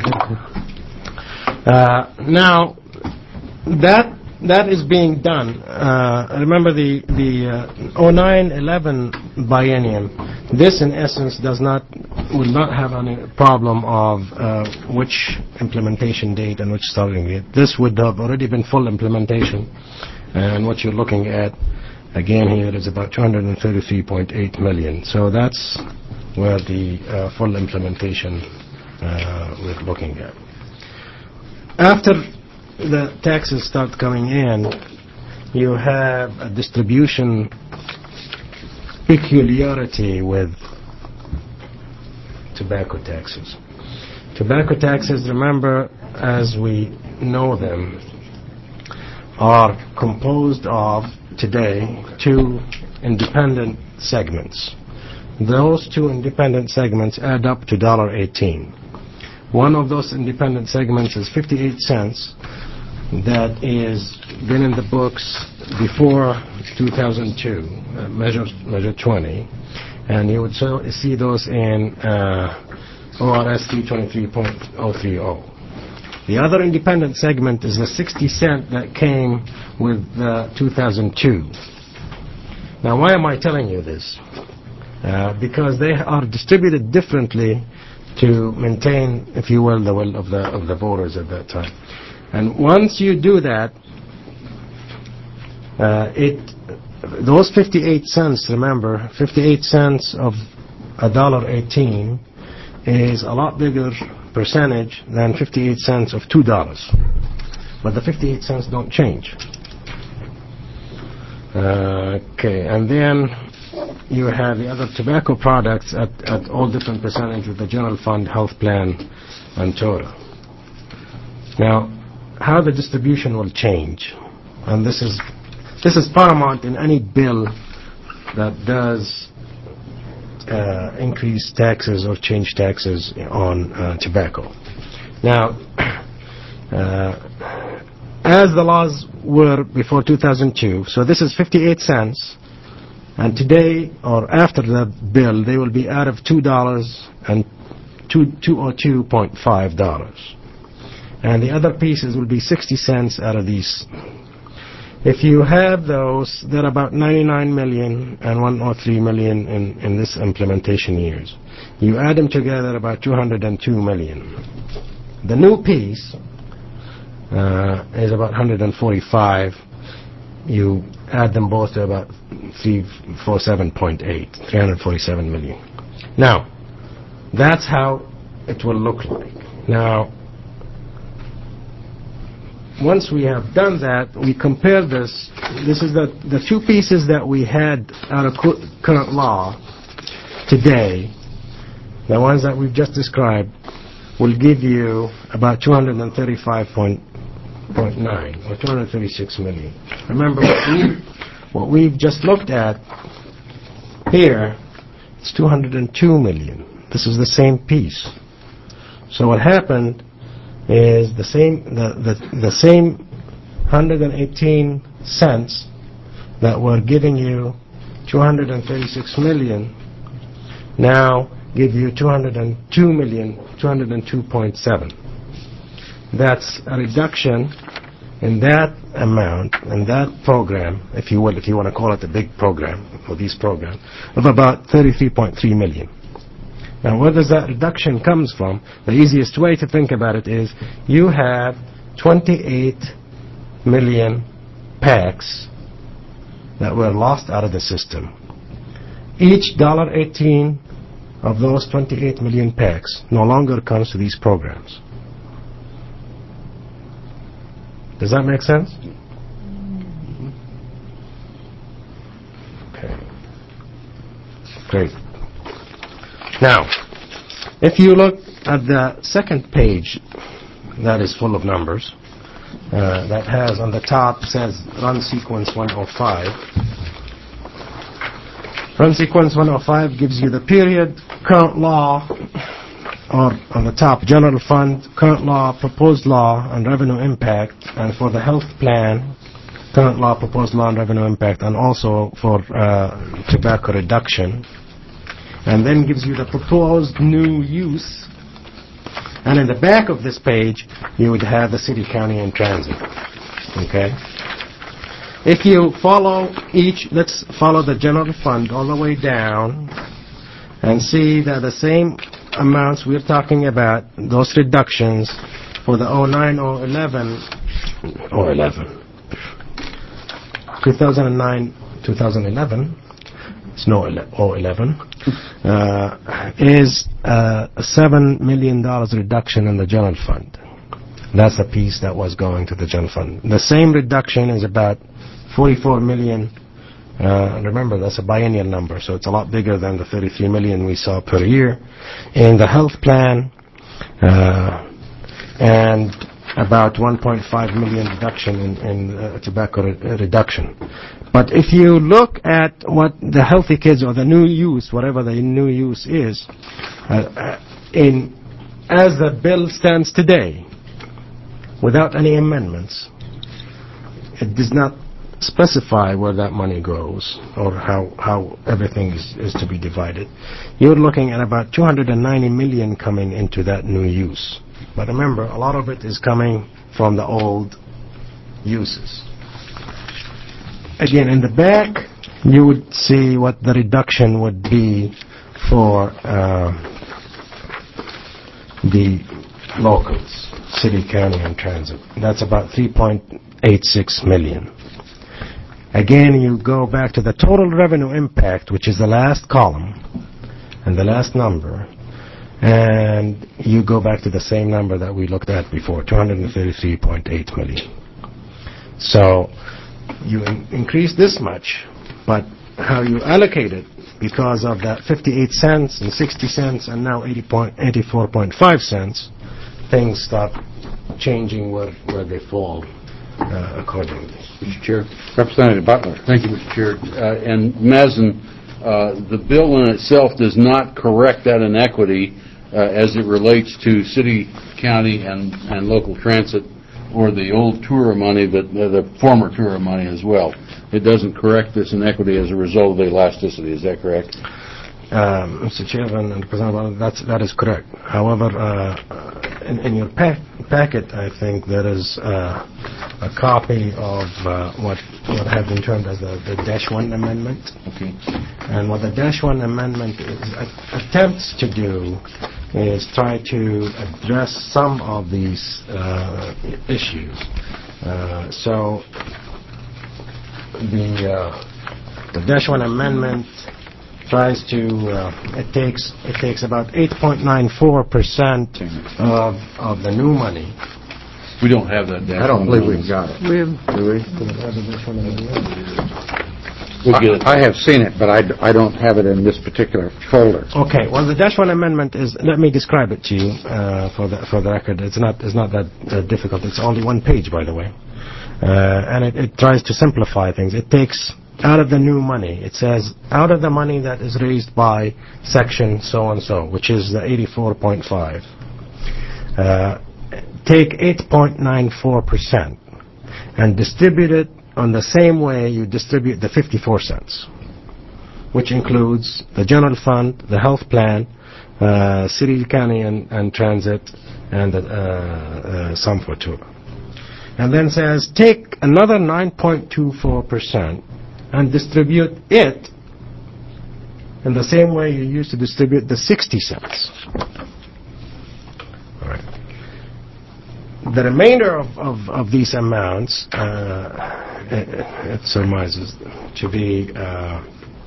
Uh, now, that that is being done. Uh, remember the the uh, oh nine eleven biennium. This, in essence, does not will not have any problem of uh, which implementation date and which starting date. This would have already been full implementation, and what you're looking at again here is about two hundred thirty-three point eight million. So that's where the uh, full implementation uh, we're looking at. After the taxes start coming in, you have a distribution peculiarity with tobacco taxes. Tobacco taxes, remember, as we know them, are composed of, today, two independent segments. Those two independent segments add up to one dollar eighteen. One of those independent segments is fifty-eight cents. That is been in the books before two thousand two, uh, measure, measure twenty, and you would so see those in uh, O R S three twenty-three point oh three oh. The other independent segment is the sixty cent that came with uh, two thousand two. Now, why am I telling you this? Uh, because they are distributed differently to maintain, if you will, the will of the of the voters at that time. And once you do that, uh, it those fifty-eight cents, remember, fifty-eight cents of one dollar eighteen is a lot bigger percentage than fifty-eight cents of two dollars. But the fifty-eight cents don't change. Uh, okay, and then you have the other tobacco products at, at all different percentage with the general fund, health plan, and Torah. Now, how the distribution will change, and this is this is paramount in any bill that does uh, increase taxes or change taxes on uh, tobacco. Now, uh, as the laws were before two thousand two, so this is fifty-eight cents, and today or after the bill, they will be out of two dollars and two oh two point five dollars. And the other pieces will be sixty cents out of these. If you have those, they're about ninety-nine million and one hundred three million in, in this implementation years. You add them together, about two hundred two million. The new piece uh, is about one hundred forty-five. You add them both to about three forty-seven point eight, three hundred forty-seven million. Now, that's how it will look like. Now, once we have done that, we compare this. This is the, the two pieces that we had out of cu- current law today. The ones that we've just described will give you about two hundred thirty-five point nine or two hundred thirty-six million. Remember, what, we, what we've just looked at here, it's two hundred two million. This is the same piece. So what happened is the same the, the, the same one hundred eighteen cents that were giving you two hundred thirty-six million now give you two hundred two million, two hundred two point seven. That's a reduction in that amount, in that program, if you will, if you want to call it a big program, or these programs, of about thirty-three point three million. Now, where does that reduction comes from? The easiest way to think about it is you have twenty-eight million packs that were lost out of the system. Each one dollar eighteen of those twenty-eight million packs no longer comes to these programs. Does that make sense? Okay. Great. Now, if you look at the second page, that is full of numbers. Uh, that has on the top says run sequence one oh five. Run sequence one oh five gives you the period, current law, or on the top, general fund, current law, proposed law, and revenue impact, and for the health plan, current law, proposed law, and revenue impact, and also for uh, tobacco reduction. And then gives you the proposed new use. And in the back of this page, you would have the city, county, and transit. Okay? If you follow each, let's follow the general fund all the way down and see that the same amounts we're talking about, those reductions for the oh nine oh eleven, oh eleven, two thousand nine, two thousand eleven, it's no oh eleven, uh, is uh, a seven million dollars reduction in the general fund. That's the piece that was going to the general fund. The same reduction is about forty-four million dollars. Uh, remember, that's a biennial number, so it's a lot bigger than the thirty-three million dollars we saw per year. In the health plan, uh, and about one point five million dollars reduction in, in uh, tobacco re- reduction. But if you look at what the Healthy Kids or the new use, whatever the new use is, uh, in as the bill stands today, without any amendments, it does not specify where that money goes or how, how everything is, is to be divided. You're looking at about two hundred ninety million dollars coming into that new use. But remember, a lot of it is coming from the old uses. Again, in the back, you would see what the reduction would be for uh, the locals, city, county, and transit. That's about three point eight six million dollars. Again, you go back to the total revenue impact, which is the last column and the last number, and you go back to the same number that we looked at before, two hundred thirty-three point eight million dollars. So you in- increase this much, but how you allocate it, because of that fifty-eight cents and sixty cents and now eighty-four point five cents, things start changing where, where they fall uh, accordingly. Mister Chair. Representative Butler. Thank you, Mister Chair. Uh, and Mazen, uh, the bill in itself does not correct that inequity uh, as it relates to city, county, and, and local transit, or the old tour money, but uh, the former tour money as well. It doesn't correct this inequity as a result of the elasticity. Is that correct? Um, Mister Chairman and President, that's, that is correct. However, uh, in, in your pack, packet, I think there is uh, a copy of uh, what what has been termed as the, the Dash One Amendment. Okay. And what the Dash One Amendment is, uh, attempts to do is try to address some of these uh, issues. Uh, so the uh, the Dash One Amendment tries to, uh, it takes it takes about eight point nine four percent of of the new money. We don't have that. Dash I don't one believe we've got it. Do we? We'll get it. I I have seen it, but I, d- I don't have it in this particular folder. Okay. Well, the Dash One Amendment is. Let me describe it to you uh, for the for the record. It's not it's not that uh, difficult. It's only one page, by the way, uh, and it, it tries to simplify things. It takes out of the new money. It says out of the money that is raised by section so and so, which is the eighty-four point five. Uh, take eight point nine four percent and distribute it on the same way you distribute the fifty-four cents, which includes the general fund, the health plan, uh, city, county, and, and transit, and the, uh, uh, some for tour. And then says take another nine point two four percent and distribute it in the same way you used to distribute the sixty cents. All right. The remainder of, of, of these amounts, uh, it, it surmises to be uh,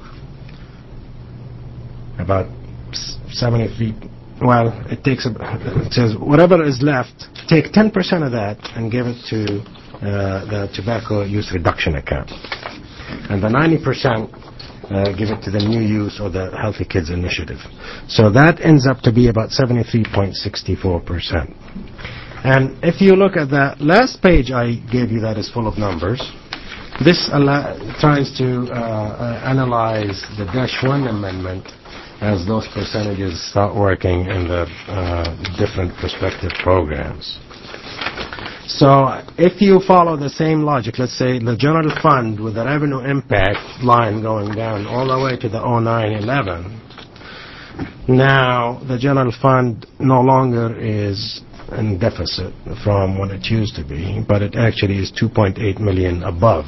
about seventy-three. Well, it takes. A, it says whatever is left, take ten percent of that and give it to uh, the tobacco use reduction account, and the ninety percent uh, give it to the new use or the Healthy Kids initiative. So that ends up to be about seventy-three point six four percent. And if you look at the last page I gave you that is full of numbers, this ala- tries to uh, uh, analyze the dash one amendment as those percentages start working in the uh, different prospective programs. So if you follow the same logic, let's say the general fund with the revenue impact line going down all the way to the oh nine eleven, now the general fund no longer is in deficit from what it used to be, but it actually is two point eight million above.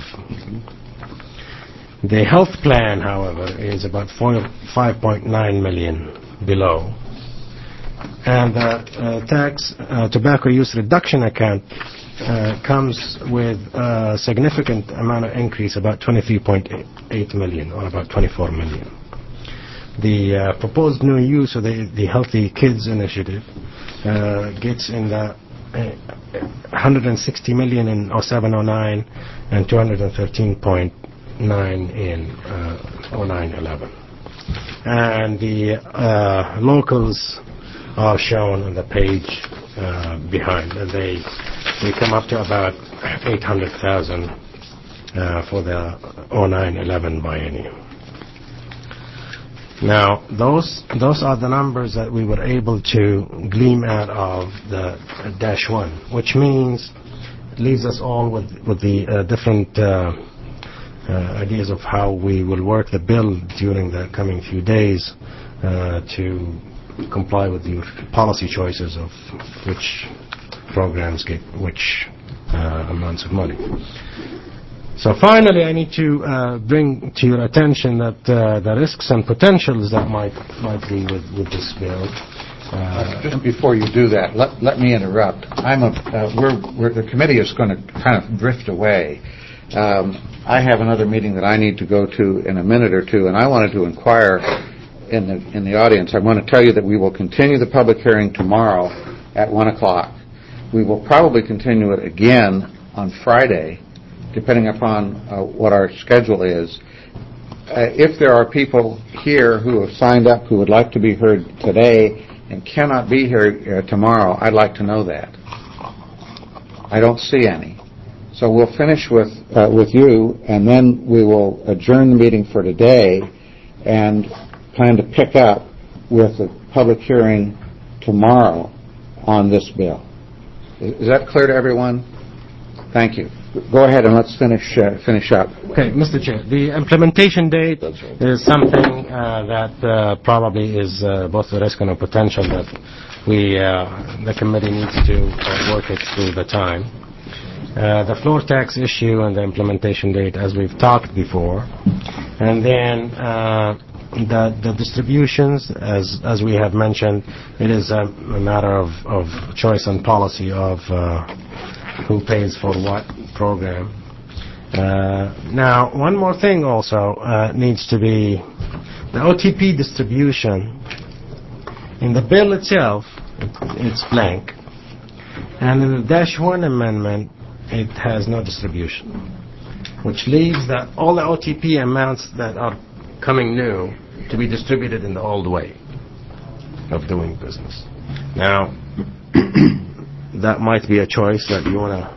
The health plan, however, is about five point nine million below. And the uh, tax uh, tobacco use reduction account uh, comes with a significant amount of increase, about twenty-three point eight million, or about twenty-four million. The uh, proposed new use of the, the Healthy Kids Initiative uh, gets in the uh, one hundred sixty million in oh seven oh nine and two hundred thirteen point nine in uh, oh nine eleven. And the uh, locals are shown on the page uh, behind, and they they come up to about eight hundred thousand uh, for the oh nine eleven biennium. Now, those those are the numbers that we were able to glean out of the dash one, which means it leaves us all with with the uh, different uh, uh, ideas of how we will work the bill during the coming few days uh, to comply with the policy choices of which programs get which uh, amounts of money. So finally, I need to uh, bring to your attention that uh, the risks and potentials that might might be with, with this bill. Uh, Just before you do that, let, let me interrupt. I'm a, uh, we're, we're, the committee is going to kind of drift away. Um, I have another meeting that I need to go to in a minute or two, and I wanted to inquire in the in the audience. I want to tell you that we will continue the public hearing tomorrow at one o'clock. We will probably continue it again on Friday, depending upon uh, what our schedule is. Uh, if there are people here who have signed up who would like to be heard today and cannot be here uh, tomorrow, I'd like to know that. I don't see any. So we'll finish with uh, with you, and then we will adjourn the meeting for today and plan to pick up with the public hearing tomorrow on this bill. Is that clear to everyone? Thank you. Go ahead and let's finish uh, finish up. Okay, Mister Chair, the implementation date is something uh, that uh, probably is uh, both the risk and the potential that we, uh, the committee needs to uh, work it through the time. Uh, the floor tax issue and the implementation date, as we've talked before, and then uh, the, the distributions, as as we have mentioned, it is a, a matter of, of choice and policy of uh, who pays for what program. Uh, now, one more thing also uh, needs to be the O T P distribution. In the bill itself, it's blank, and in the dash one amendment, it has no distribution, which leaves that all the O T P amounts that are coming new to be distributed in the old way of doing business. Now, that might be a choice that you want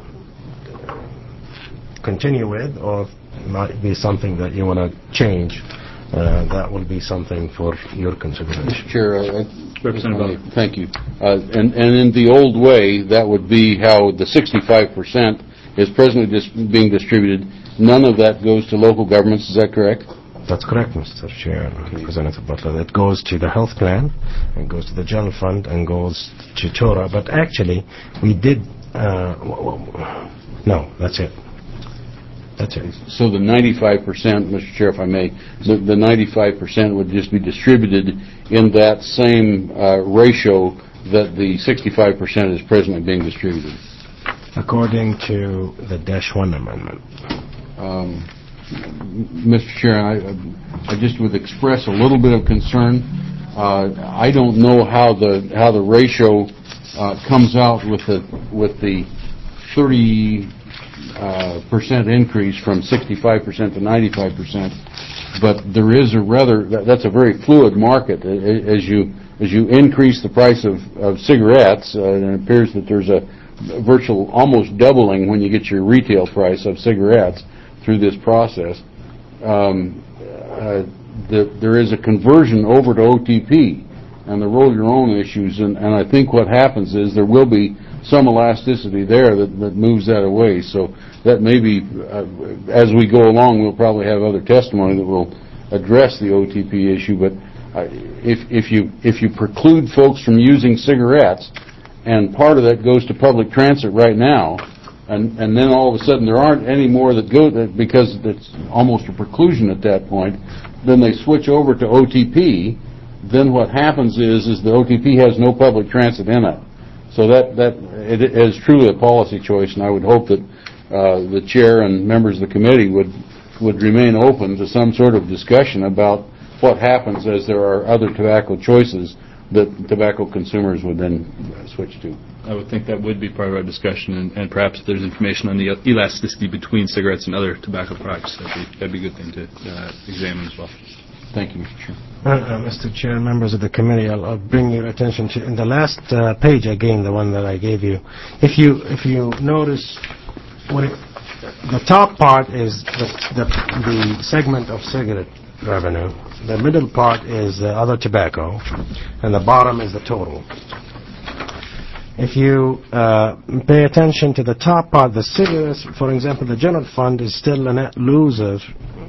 to continue with, or it might be something that you want to change. Uh, that will be something for your consideration. Mister Chair, uh, Representative, uh, thank you. Uh, and, and in the old way, that would be how the sixty-five percent is presently dis- being distributed. None of that goes to local governments. Is that correct? That's correct, Mister Chair, Representative Butler. It goes to the health plan, and goes to the general fund, and goes to Torah. But actually, we did. Uh, no, that's it. That's it. So the ninety-five percent, Mister Chair, if I may, the, the ninety-five percent would just be distributed in that same uh, ratio that the sixty-five percent is presently being distributed. According to the dash one amendment. Um, Mister Chair, I, I just would express a little bit of concern. Uh, I don't know how the how the ratio uh, comes out with the with the thirty uh, percent increase from sixty-five percent to ninety-five percent. But there is a rather that, that's a very fluid market. As you as you increase the price of, of cigarettes, uh, it appears that there's a virtual, almost doubling when you get your retail price of cigarettes through this process. Um, uh, the, there is a conversion over to O T P and the roll your own issues, and, and I think what happens is there will be some elasticity there that, that moves that away. So that may be, uh, as we go along, we'll probably have other testimony that will address the O T P issue. But uh, if, if you if you preclude folks from using cigarettes, and part of that goes to public transit right now, and, and then all of a sudden there aren't any more that go that because it's almost a preclusion at that point, then they switch over to O T P. Then what happens is is the O T P has no public transit in it. So that that it is truly a policy choice, and I would hope that uh, the chair and members of the committee would would remain open to some sort of discussion about what happens as there are other tobacco choices that tobacco consumers would then switch to. I would think that would be part of our discussion, and, and perhaps if there's information on the elasticity between cigarettes and other tobacco products, that'd be, that'd be a good thing to uh, examine as well. Thank you, Mister Chair. Uh, uh, Mister Chair, members of the committee, I'll, I'll bring your attention to in the last uh, page again, the one that I gave you. If you if you notice, what it, the top part is the, the the segment of cigarette revenue. The middle part is the other tobacco, and the bottom is the total. If you uh, pay attention to the top part, the cigarettes, for example, the general fund is still a net loser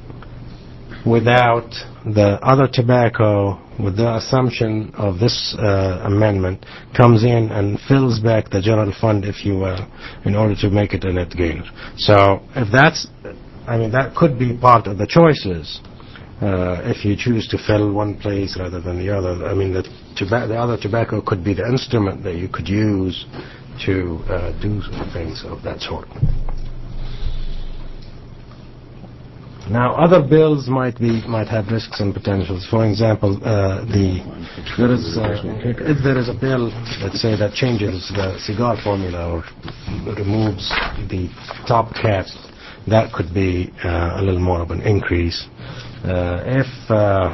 without the other tobacco, with the assumption of this uh, amendment, comes in and fills back the general fund, if you will, in order to make it a net gainer. So if that's, I mean, that could be part of the choices. Uh, if you choose to fill one place rather than the other, I mean, the, toba- the other tobacco could be the instrument that you could use to uh, do things of that sort. Now, other bills might be might have risks and potentials. For example, uh, the there is uh, if there is a bill, let's say, that changes the cigar formula or removes the top cap, that could be uh, a little more of an increase. Uh, if uh,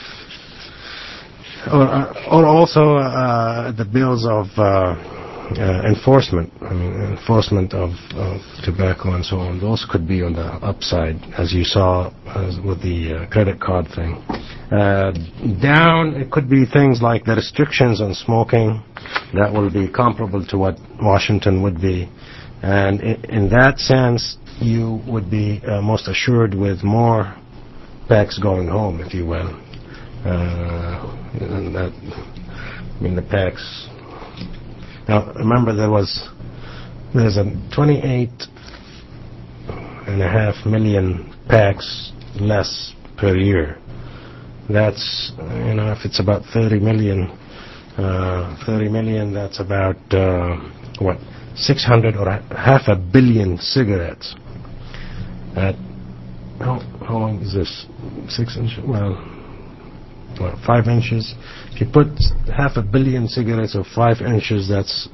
or, or also uh, the bills of uh, uh, enforcement, I mean enforcement of, of tobacco and so on, those could be on the upside, as you saw as with the uh, credit card thing. Uh, down, it could be things like the restrictions on smoking. That will be comparable to what Washington would be, and in, in that sense, you would be uh, most assured with more packs going home, if you will. Uh, and that, I mean, the packs. Now, remember, there was there's a twenty-eight and a half million packs less per year. That's, you know, if it's about thirty million, uh, thirty million, that's about uh, what, six hundred or a, half a billion cigarettes. At how, how long is this? Six inches? Well, what, five inches? If you put half a billion cigarettes of five inches, that's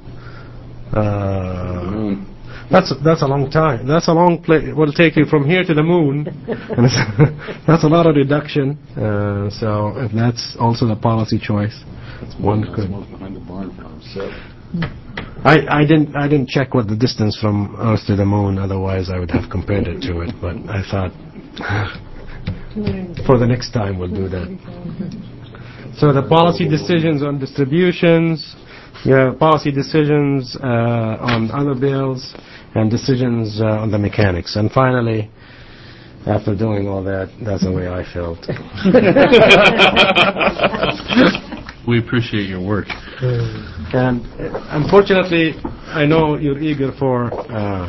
uh, that's that's a long time. That's a long play. It will take you from here to the moon. And that's a lot of reduction. Uh, so if that's also the policy choice, one could. I, I didn't I didn't check what the distance from Earth to the moon. Otherwise, I would have compared it to it. But I thought for the next time we'll do that. So the policy decisions on distributions, yeah, policy decisions uh, on other bills, and decisions uh, on the mechanics. And finally, after doing all that, that's the way I felt. We appreciate your work. And uh, unfortunately, I know you're eager for, uh,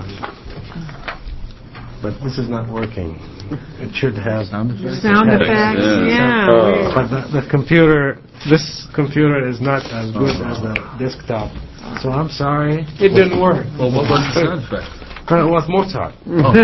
but this is not working. It should have sound effects. Sound effects, yeah. Uh, but the, the computer, this computer is not as good as the desktop. So I'm sorry, it didn't work. Well, what was the sound effect? Uh, it was Mozart. Oh.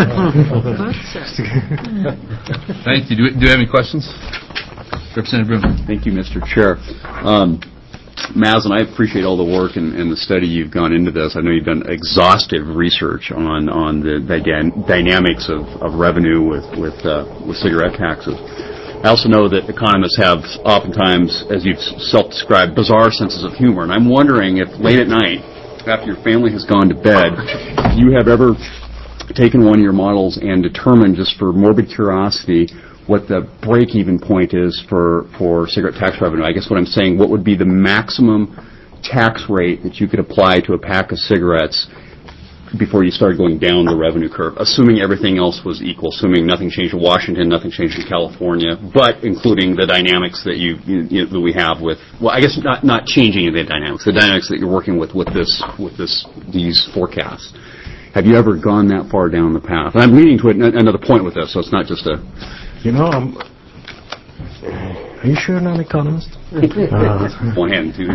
Thank you. Do we, do you have any questions? Representative Bruno. Thank you, Mister Chair. Um, Maslin, I appreciate all the work and, and the study you've gone into this. I know you've done exhaustive research on, on the, the dy- dynamics of, of revenue with with, uh, with cigarette taxes. I also know that economists have oftentimes, as you've self-described, bizarre senses of humor. And I'm wondering if late at night after your family has gone to bed, if you have ever taken one of your models and determined, just for morbid curiosity, what the break-even point is for, for cigarette tax revenue. I guess what I'm saying, what would be the maximum tax rate that you could apply to a pack of cigarettes before you started going down the revenue curve, assuming everything else was equal, assuming nothing changed in Washington, nothing changed in California, but including the dynamics that you, you, you that we have with, well, I guess not not changing the dynamics, the dynamics that you're working with with this with this these forecasts. Have you ever gone that far down the path? And I'm leading to another point with this, so it's not just a. You know, I'm. Are you sure you're not an economist? uh, One hand, two.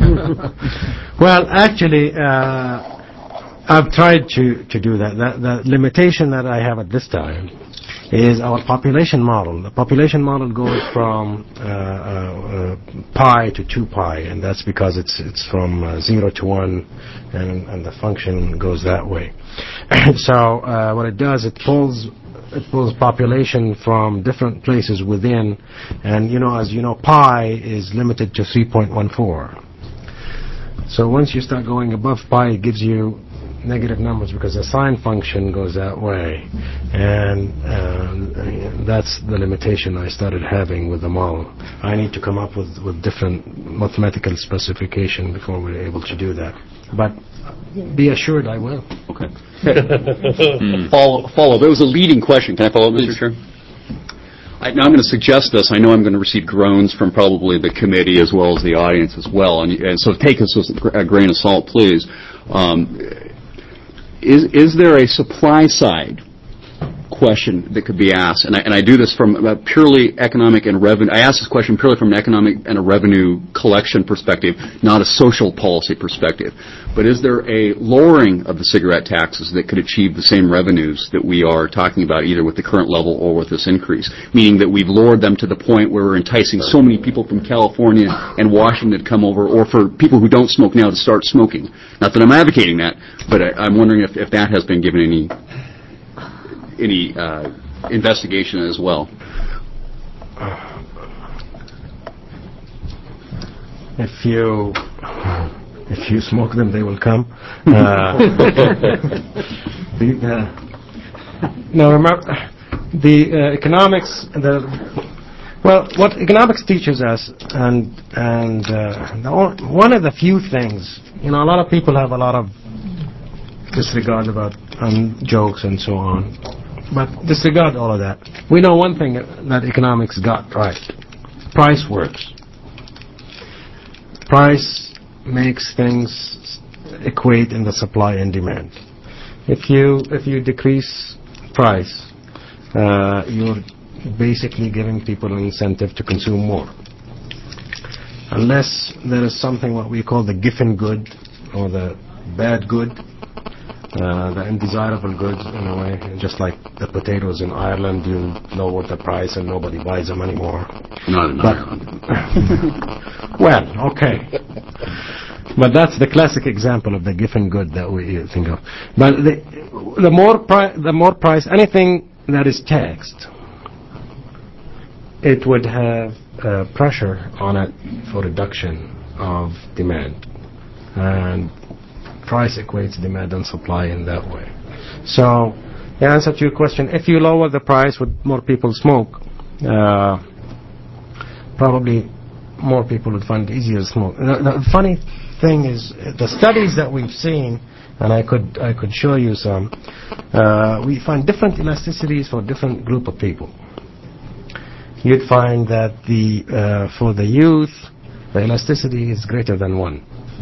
Well, actually. Uh, I've tried to, to do that. The, the limitation that I have at this time is our population model. The population model goes from uh, uh, uh, pi to two pi, and that's because it's it's from uh, zero to one, and, and the function goes that way. So uh, what it does, it pulls it pulls population from different places within, and you know, as you know, pi is limited to three point one four. So once you start going above pi, it gives you negative numbers because the sine function goes that way, and uh, that's the limitation I started having with the model. I need to come up with, with different mathematical specification before we're able to do that. But be assured I will. Okay. mm. Follow, follow. That was a leading question. Can I follow up, Mister Chair? I, now I'm going to suggest this. I know I'm going to receive groans from probably the committee as well as the audience as well, and, and so take this with a grain of salt, please. Um, Is is there a supply side question that could be asked? And I, and I do this from a purely economic and revenue. I ask this question purely from an economic and a revenue collection perspective, not a social policy perspective. But is there a lowering of the cigarette taxes that could achieve the same revenues that we are talking about, either with the current level or with this increase? Meaning that we've lowered them to the point where we're enticing so many people from California and Washington to come over, or for people who don't smoke now to start smoking. Not that I'm advocating that, but I, I'm wondering if, if that has been given any any uh, investigation as well. If you if you smoke them, they will come. Uh, the, uh, now remember the uh, economics. The well, what economics teaches us, and and uh, the, one of the few things, you know, a lot of people have a lot of disregard about um, jokes and so on. But disregard all of that. We know one thing that economics got right. Price works. Price makes things equate in the supply and demand. If you if you decrease price, uh, you're basically giving people an incentive to consume more. Unless there is something what we call the Giffen good, or the bad good, Uh, the undesirable goods, in a way, just like the potatoes in Ireland, you lower the price and nobody buys them anymore. Not in but, Ireland. Well, okay. But that's the classic example of the Giffen good that we think of. But the, the more pri- the more price, anything that is taxed, it would have uh, pressure on it for reduction of demand. And price equates demand and supply in that way. So, the answer to your question, if you lower the price, would more people smoke? Uh, probably more people would find it easier to smoke. The, the funny thing is, the studies that we've seen, and I could I could show you some, uh, we find different elasticities for different group of people. You'd find that the uh, for the youth, the elasticity is greater than one.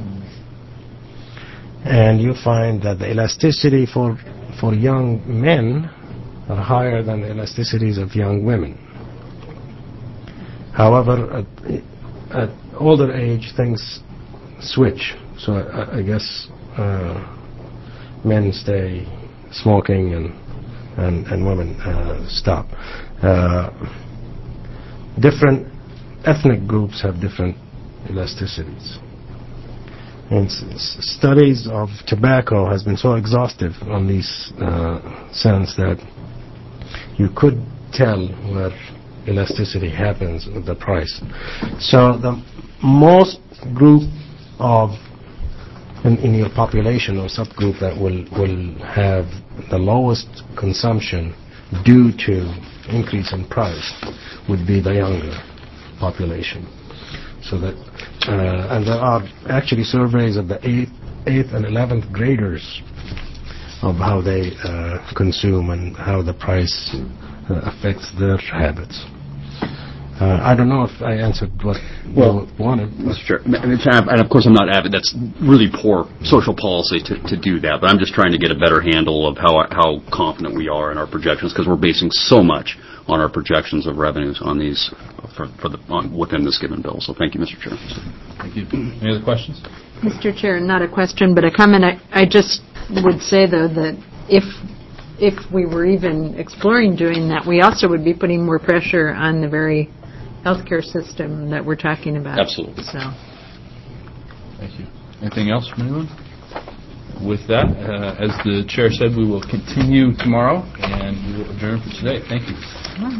And you find that the elasticity for for young men are higher than the elasticities of young women. However, at, at older age, things switch. So I, I guess uh, men stay smoking and and, and women uh, stop. Uh, different ethnic groups have different elasticities. And s- studies of tobacco has been so exhaustive on these uh, sense that you could tell where elasticity happens with the price. So the most group of in, in your population or subgroup that will will have the lowest consumption due to increase in price would be the younger population. So that, uh, and there are actually surveys of the eighth, eighth and eleventh graders of how they uh, consume and how the price uh, affects their habits. Uh, I don't know if I answered what Well, you wanted. Mister Chair, and of course I'm not avid, that's really poor social policy to, to do that, but I'm just trying to get a better handle of how how confident we are in our projections, because we're basing so much on our projections of revenues on these, for, for the, on, within this given bill. So thank you, Mister Chair. Thank you. Any other questions? Mister Chair, not a question, but a comment. I, I just would say, though, that if if we were even exploring doing that, we also would be putting more pressure on the very healthcare system that we're talking about. Absolutely. So, Thank you. Anything else from anyone? With that, uh, as the chair said, we will continue tomorrow, and we will adjourn for today. Thank you.